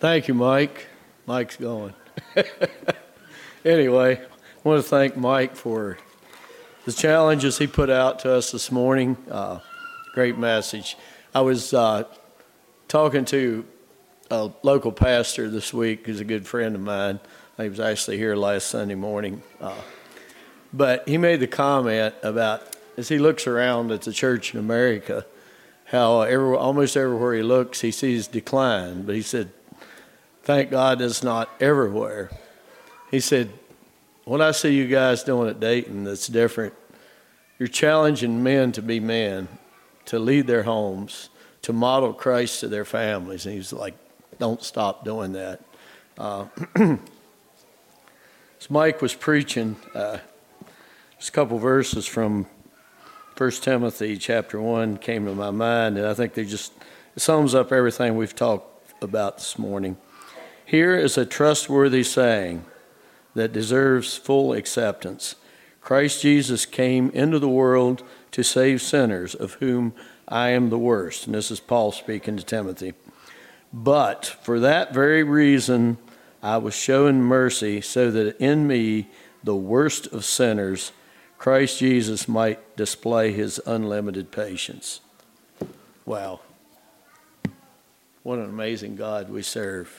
Speaker 3: Thank you, Mike. Mike's going. Anyway, I want to thank Mike for the challenges he put out to us this morning. Great message. I was talking to a local pastor this week who's a good friend of mine. He was actually here last Sunday morning. But he made the comment about, as he looks around at the church in America, how almost everywhere he looks, he sees decline. But he said, thank God it's not everywhere. He said, what I see you guys doing at Dayton that's different, you're challenging men to be men, to lead their homes, to model Christ to their families. And he's like, don't stop doing that. As Mike was preaching, just a couple verses from 1 Timothy chapter 1 came to my mind, and I think it sums up everything we've talked about this morning. Here is a trustworthy saying that deserves full acceptance. Christ Jesus came into the world to save sinners, of whom I am the worst. And this is Paul speaking to Timothy. But for that very reason, I was shown mercy, so that in me, the worst of sinners, Christ Jesus might display his unlimited patience. Wow. What an amazing God we serve.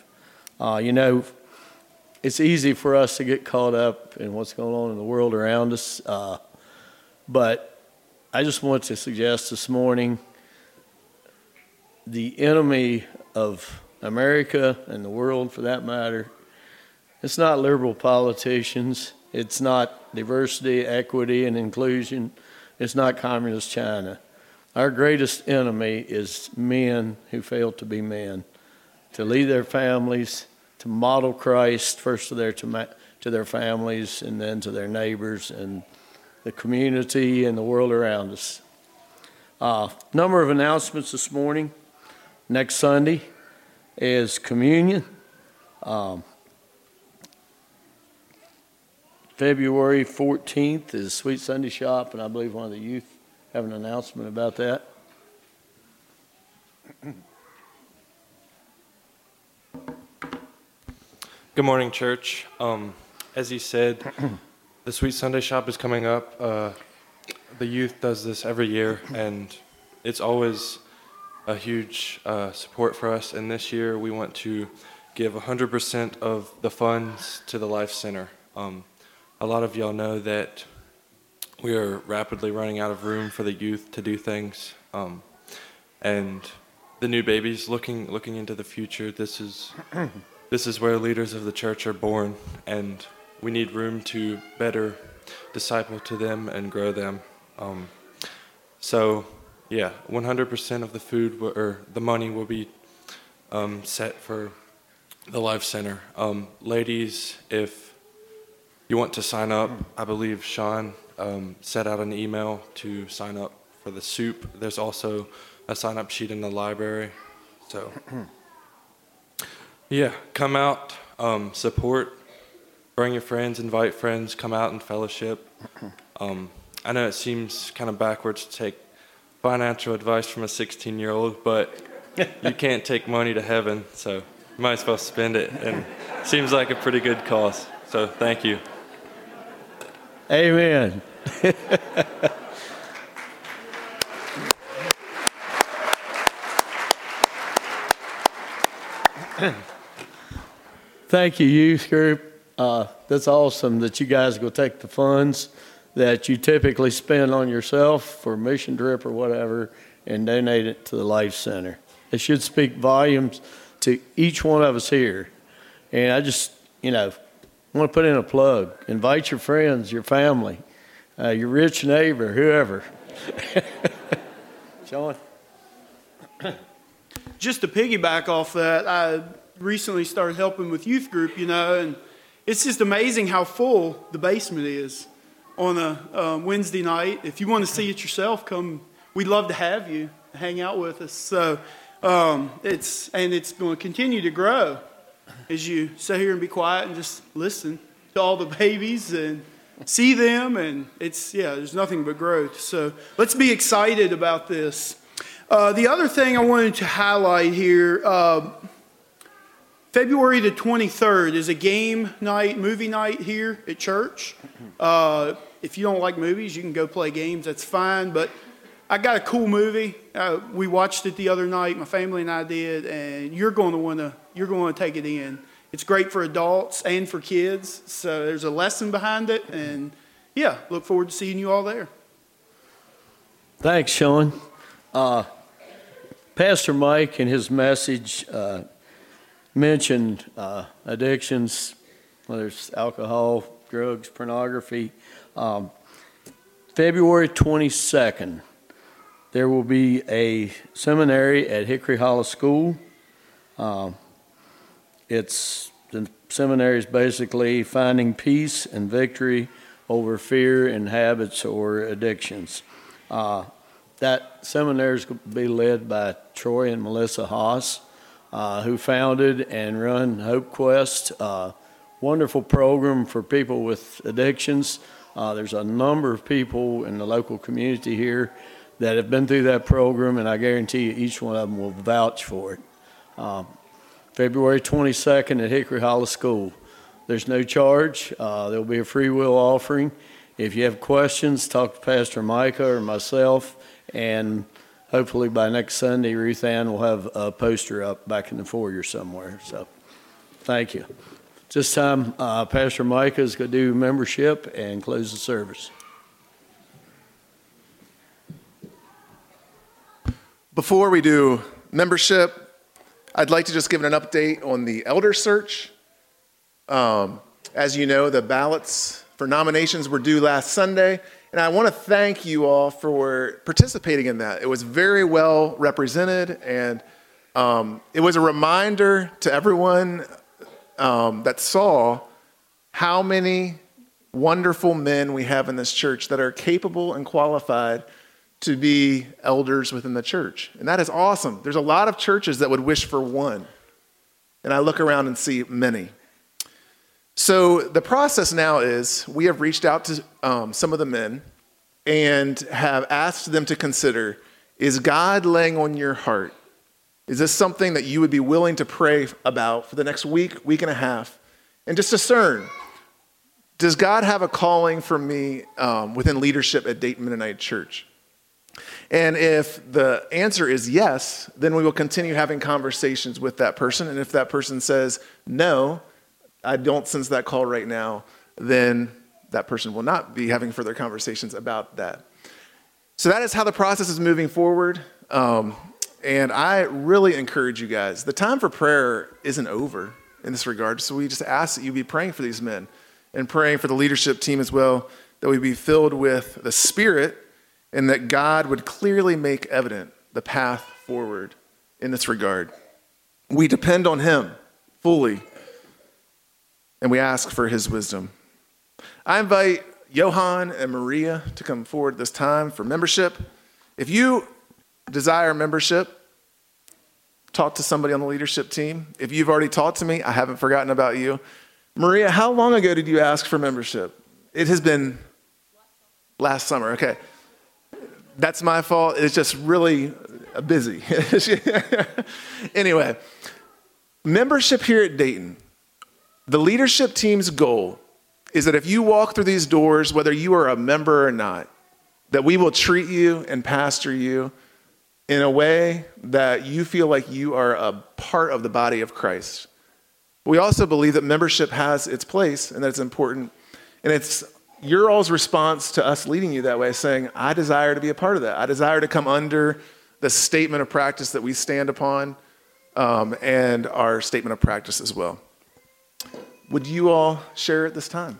Speaker 3: It's easy for us to get caught up in what's going on in the world around us. But I just want to suggest this morning, the enemy of America and the world for that matter, it's not liberal politicians. It's not diversity, equity, and inclusion. It's not communist China. Our greatest enemy is men who fail to be men, to lead their families, to model Christ first to their families and then to their neighbors and the community and the world around us. Number of announcements this morning. Next Sunday is communion. February 14th is Sweet Sunday Shop, and I believe one of the youth have an announcement about that.
Speaker 6: Good morning, church. As he said, the Sweet Sunday Shop is coming up. The youth does this every year, and it's always a huge support for us. And this year, we want to give 100% of the funds to the Life Center. A lot of y'all know that we are rapidly running out of room for the youth to do things. And the new babies looking into the future, this is where leaders of the church are born, and we need room to better disciple to them and grow them. So, 100% of the food or the money will be set for the Life Center. Ladies, if you want to sign up, I believe Sean set out an email to sign up for the soup. There's also a sign-up sheet in the library. So, come out, support, bring your friends, invite friends, come out and fellowship. I know it seems kind of backwards to take financial advice from a 16-year-old, but you can't take money to heaven, so you might as well spend it. And it seems like a pretty good cause. So thank you.
Speaker 3: Amen. Thank you, youth group. That's awesome that you guys go take the funds that you typically spend on yourself for a mission trip or whatever and donate it to the Life Center. It should speak volumes to each one of us here. And I just, want to put in a plug. Invite your friends, your family, your rich neighbor, whoever. Sean?
Speaker 7: Just to piggyback off that, I recently started helping with youth group, and it's just amazing how full the basement is on a Wednesday night. If you want to see it yourself, come. We'd love to have you hang out with us. So it's going to continue to grow as you sit here and be quiet and just listen to all the babies and see them. And there's nothing but growth. So let's be excited about this. The other thing I wanted to highlight here, February the 23rd is a game night, movie night here at church. If you don't like movies, you can go play games. That's fine. But I got a cool movie. We watched it the other night. My family and I did, and you're going to take it in. It's great for adults and for kids. So there's a lesson behind it, and yeah, look forward to seeing you all there.
Speaker 3: Thanks, Sean. Pastor Mike in his message mentioned addictions, whether it's alcohol, drugs, pornography. February 22nd, there will be a seminary at Hickory Hollow School. The seminary is basically finding peace and victory over fear and habits or addictions. That seminary is going to be led by Troy and Melissa Haas, who founded and run Hope Quest, wonderful program for people with addictions. There's a number of people in the local community here that have been through that program, and I guarantee you each one of them will vouch for it. February 22nd at Hickory Hollow School. There's no charge. There'll be a free will offering. If you have questions, talk to Pastor Micah or myself, and hopefully by next Sunday, Ruth Ann will have a poster up back in the foyer somewhere. So, thank you. This time, Pastor Micah is going to do membership and close the service.
Speaker 8: Before we do membership, I'd like to just give an update on the elder search. As you know, the ballots for nominations were due last Sunday, and I want to thank you all for participating in that. It was very well represented, and it was a reminder to everyone that saw how many wonderful men we have in this church that are capable and qualified to be elders within the church. And that is awesome. There's a lot of churches that would wish for one, and I look around and see many. So the process now is we have reached out to some of the men and have asked them to consider, is God laying on your heart? Is this something that you would be willing to pray about for the next week, week and a half, and just discern, does God have a calling for me within leadership at Dayton Mennonite Church? And if the answer is yes, then we will continue having conversations with that person. And if that person says, no, I don't sense that call right now, then that person will not be having further conversations about that. So that is how the process is moving forward. And I really encourage you guys, the time for prayer isn't over in this regard. So we just ask that you be praying for these men and praying for the leadership team as well, that we be filled with the Spirit and that God would clearly make evident the path forward in this regard. We depend on Him fully, and we ask for His wisdom. I invite Johan and Maria to come forward this time for membership. If you desire membership, talk to somebody on the leadership team. If you've already talked to me, I haven't forgotten about you. Maria, how long ago did you ask for membership? It has been last summer. Okay. That's my fault. It's just really busy. Anyway, membership here at Dayton. The leadership team's goal is that if you walk through these doors, whether you are a member or not, that we will treat you and pastor you in a way that you feel like you are a part of the body of Christ. We also believe that membership has its place and that it's important. And it's your all's response to us leading you that way, saying, I desire to be a part of that. I desire to come under the statement of practice that we stand upon and our statement of practice as well. Would you all share at this time?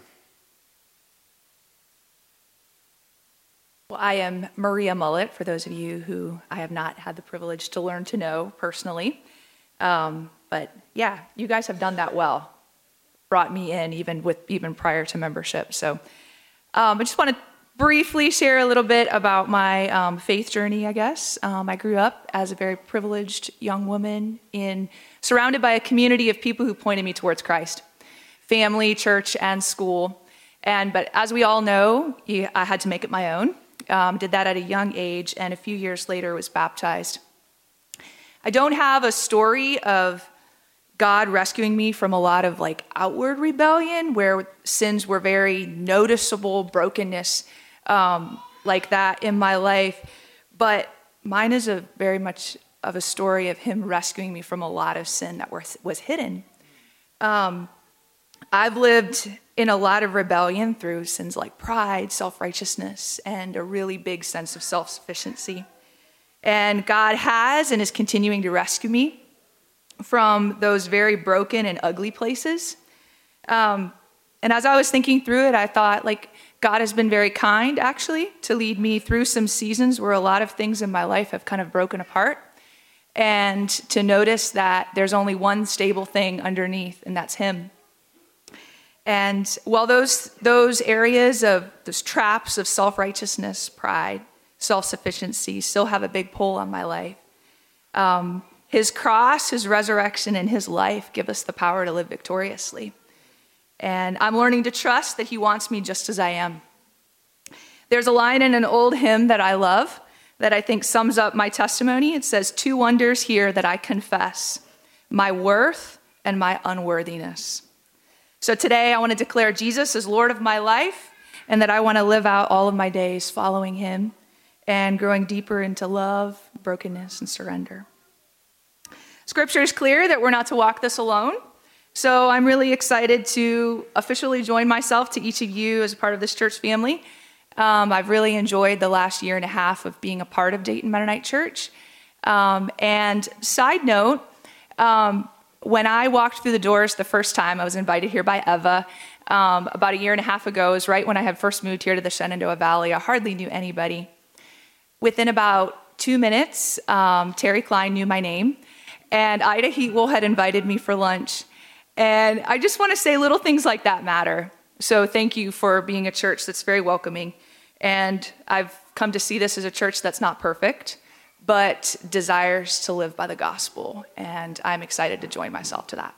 Speaker 9: Well, I am Maria Mullet, for those of you who I have not had the privilege to learn to know personally. But yeah, you guys have done that well. Brought me in even prior to membership. So I just want to briefly share a little bit about my faith journey, I guess. I grew up as a very privileged young woman surrounded by a community of people who pointed me towards Christ. Family, church, and school. But as we all know, I had to make it my own. Did that at a young age, and a few years later was baptized. I don't have a story of God rescuing me from a lot of like outward rebellion where sins were very noticeable, brokenness like that in my life. But mine is a very much of a story of him rescuing me from a lot of sin that was hidden. I've lived in a lot of rebellion through sins like pride, self-righteousness, and a really big sense of self-sufficiency. And God has and is continuing to rescue me from those very broken and ugly places. And as I was thinking through it, I thought, like, God has been very kind, actually, to lead me through some seasons where a lot of things in my life have kind of broken apart. And to notice that there's only one stable thing underneath, and that's him. And while those areas of those traps of self-righteousness, pride, self-sufficiency still have a big pull on my life, his cross, his resurrection, and his life give us the power to live victoriously. And I'm learning to trust that he wants me just as I am. There's a line in an old hymn that I love that I think sums up my testimony. It says, "Two wonders here that I confess, my worth and my unworthiness." So today I want to declare Jesus as Lord of my life, and that I want to live out all of my days following him and growing deeper into love, brokenness, and surrender. Scripture is clear that we're not to walk this alone. So I'm really excited to officially join myself to each of you as a part of this church family. I've really enjoyed the last year and a half of being a part of Dayton Mennonite Church. And side note, when I walked through the doors the first time, I was invited here by Eva about a year and a half ago. It was right when I had first moved here to the Shenandoah Valley. I hardly knew anybody. Within about 2 minutes, Terry Klein knew my name, and Ida Heatwell had invited me for lunch. And I just want to say little things like that matter. So thank you for being a church that's very welcoming. And I've come to see this as a church that's not perfect, but desires to live by the gospel. And I'm excited to join myself to that.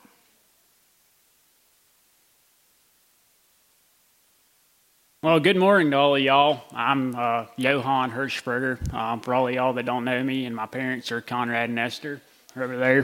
Speaker 10: Well, good morning to all of y'all. I'm Johann Hirschberger. For all of y'all that don't know me, and my parents are Conrad and Esther over there.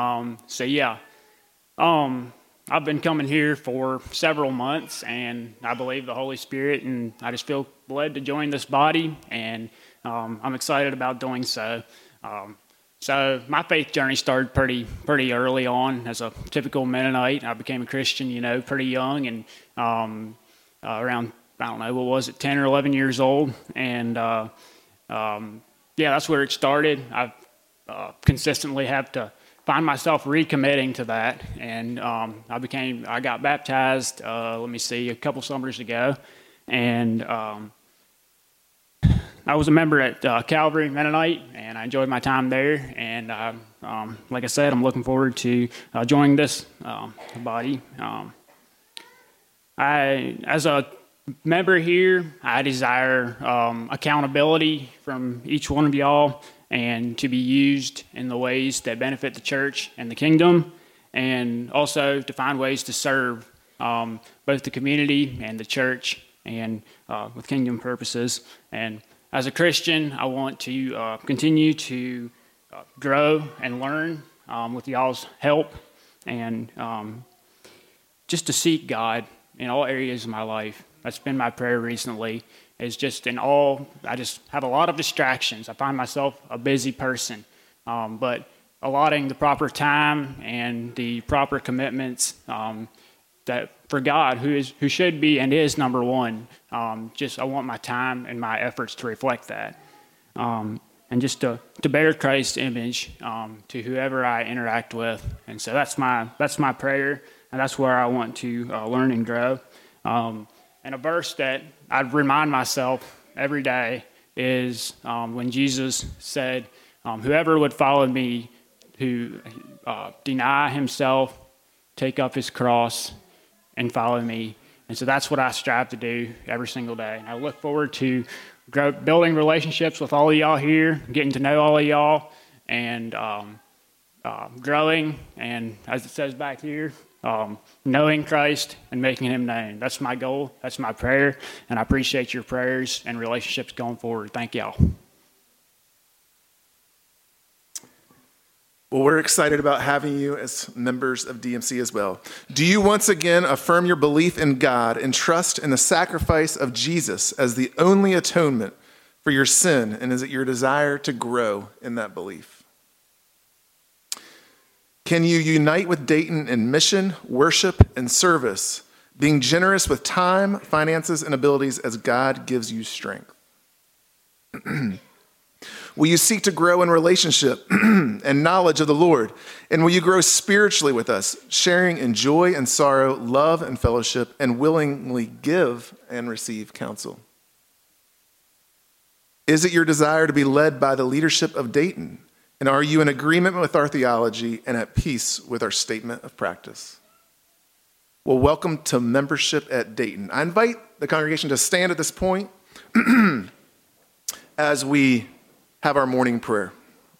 Speaker 10: I've been coming here for several months, and I believe the Holy Spirit, and I just feel led to join this body, and I'm excited about doing so. So my faith journey started pretty early on as a typical Mennonite. I became a Christian, pretty young, and around, I don't know, 10 or 11 years old, and that's where it started. I've consistently have to find myself recommitting to that, and I got baptized, a couple summers ago, and I was a member at Calvary Mennonite, and I enjoyed my time there, and like I said, I'm looking forward to joining this body. As a member here, I desire accountability from each one of y'all, and to be used in the ways that benefit the church and the kingdom, and also to find ways to serve both the community and the church, and with kingdom purposes. And as a Christian, I want to continue to grow and learn with y'all's help, and just to seek God in all areas of my life. That's been my prayer recently. Is just I just have a lot of distractions. I find myself a busy person, but allotting the proper time and the proper commitments that for God, who should be and is number one. I want my time and my efforts to reflect that, and just to bear Christ's image to whoever I interact with. And so that's my prayer, and that's where I want to learn and grow. And a verse that I'd remind myself every day is when Jesus said, whoever would follow me, who deny himself, take up his cross, and follow me. And so that's what I strive to do every single day. And I look forward to building relationships with all of y'all here, getting to know all of y'all, and growing, and as it says back here, knowing Christ and making him known. That's my goal. That's my prayer. And I appreciate your prayers and relationships going forward. Thank y'all.
Speaker 8: Well, we're excited about having you as members of DMC as well. Do you once again affirm your belief in God and trust in the sacrifice of Jesus as the only atonement for your sin? And is it your desire to grow in that belief? Can you unite with Dayton in mission, worship, and service, being generous with time, finances, and abilities as God gives you strength? Will you seek to grow in relationship and knowledge of the Lord? And will you grow spiritually with us, sharing in joy and sorrow, love and fellowship, and willingly give and receive counsel? Is it your desire to be led by the leadership of Dayton? And are you in agreement with our theology and at peace with our statement of practice? Well, welcome to membership at Dayton. I invite the congregation to stand at this point as we have our morning prayer.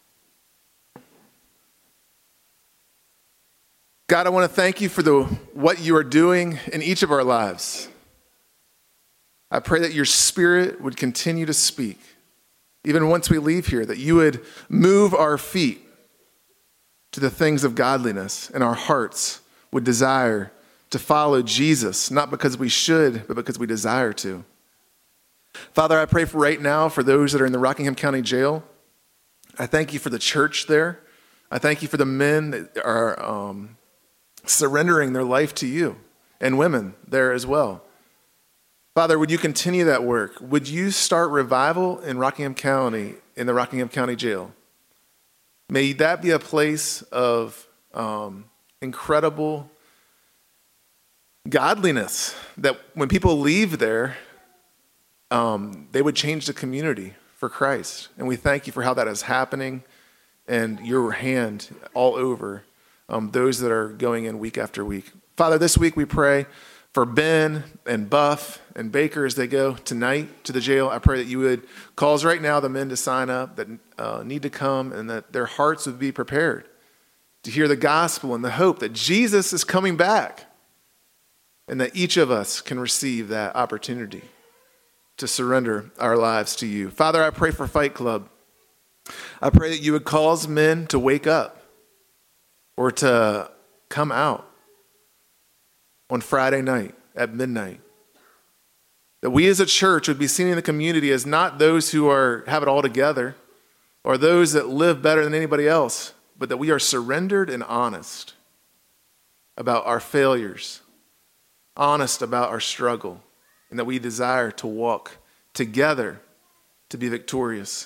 Speaker 8: God, I want to thank you for what you are doing in each of our lives. I pray that your Spirit would continue to speak, even once we leave here, that you would move our feet to the things of godliness, and our hearts would desire to follow Jesus, not because we should, but because we desire to. Father, I pray for right now for those that are in the Rockingham County Jail. I thank you for the church there. I thank you for the men that are surrendering their life to you, and women there as well. Father, would you continue that work? Would you start revival in Rockingham County, in the Rockingham County Jail? May that be a place of incredible godliness, that when people leave there, they would change the community for Christ. And we thank you for how that is happening and your hand all over those that are going in week after week. Father, this week we pray for Ben and Buff and Baker as they go tonight to the jail. I pray that you would cause right now the men to sign up that need to come, and that their hearts would be prepared to hear the gospel and the hope that Jesus is coming back, and that each of us can receive that opportunity to surrender our lives to you. Father, I pray for Fight Club. I pray that you would cause men to wake up or to come out on Friday night at midnight. That we as a church would be seen in the community as not those who have it all together or those that live better than anybody else, but that we are surrendered and honest about our failures, honest about our struggle, and that we desire to walk together to be victorious.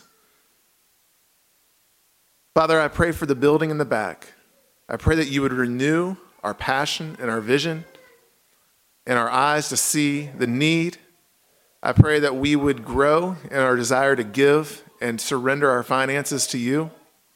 Speaker 8: Father, I pray for the building in the back. I pray that you would renew our passion and our vision and our eyes to see the need. I pray that we would grow in our desire to give and surrender our finances to you.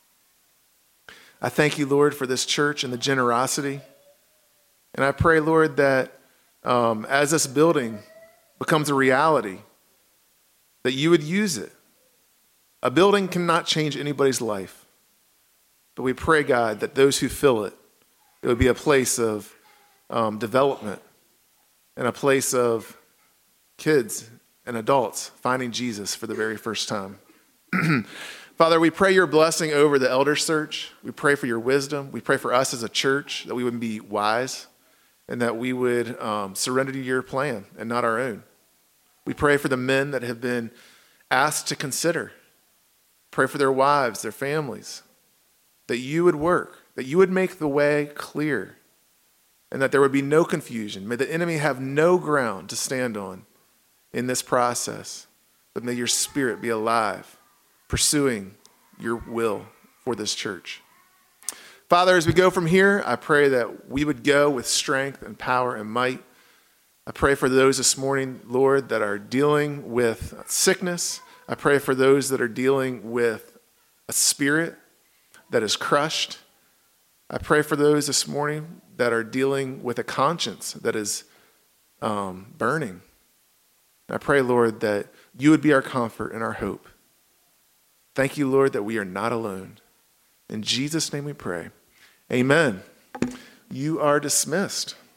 Speaker 8: I thank you, Lord, for this church and the generosity. And I pray, Lord, that as this building becomes a reality, that you would use it. A building cannot change anybody's life. But we pray, God, that those who fill it, it would be a place of development and a place of kids and adults finding Jesus for the very first time. Father, we pray your blessing over the elder search. We pray for your wisdom. We pray for us as a church that we would be wise and that we would surrender to your plan and not our own. We pray for the men that have been asked to consider. Pray for their wives, their families, that you would work, that you would make the way clear, and that there would be no confusion. May the enemy have no ground to stand on in this process, but may your spirit be alive, pursuing your will for this church. Father, as we go from here, I pray that we would go with strength and power and might. I pray for those this morning, Lord, that are dealing with sickness. I pray for those that are dealing with a spirit that is crushed. I pray for those this morning that are dealing with a conscience that is burning. I pray, Lord, that you would be our comfort and our hope. Thank you, Lord, that we are not alone. In Jesus' name we pray. Amen. You are dismissed.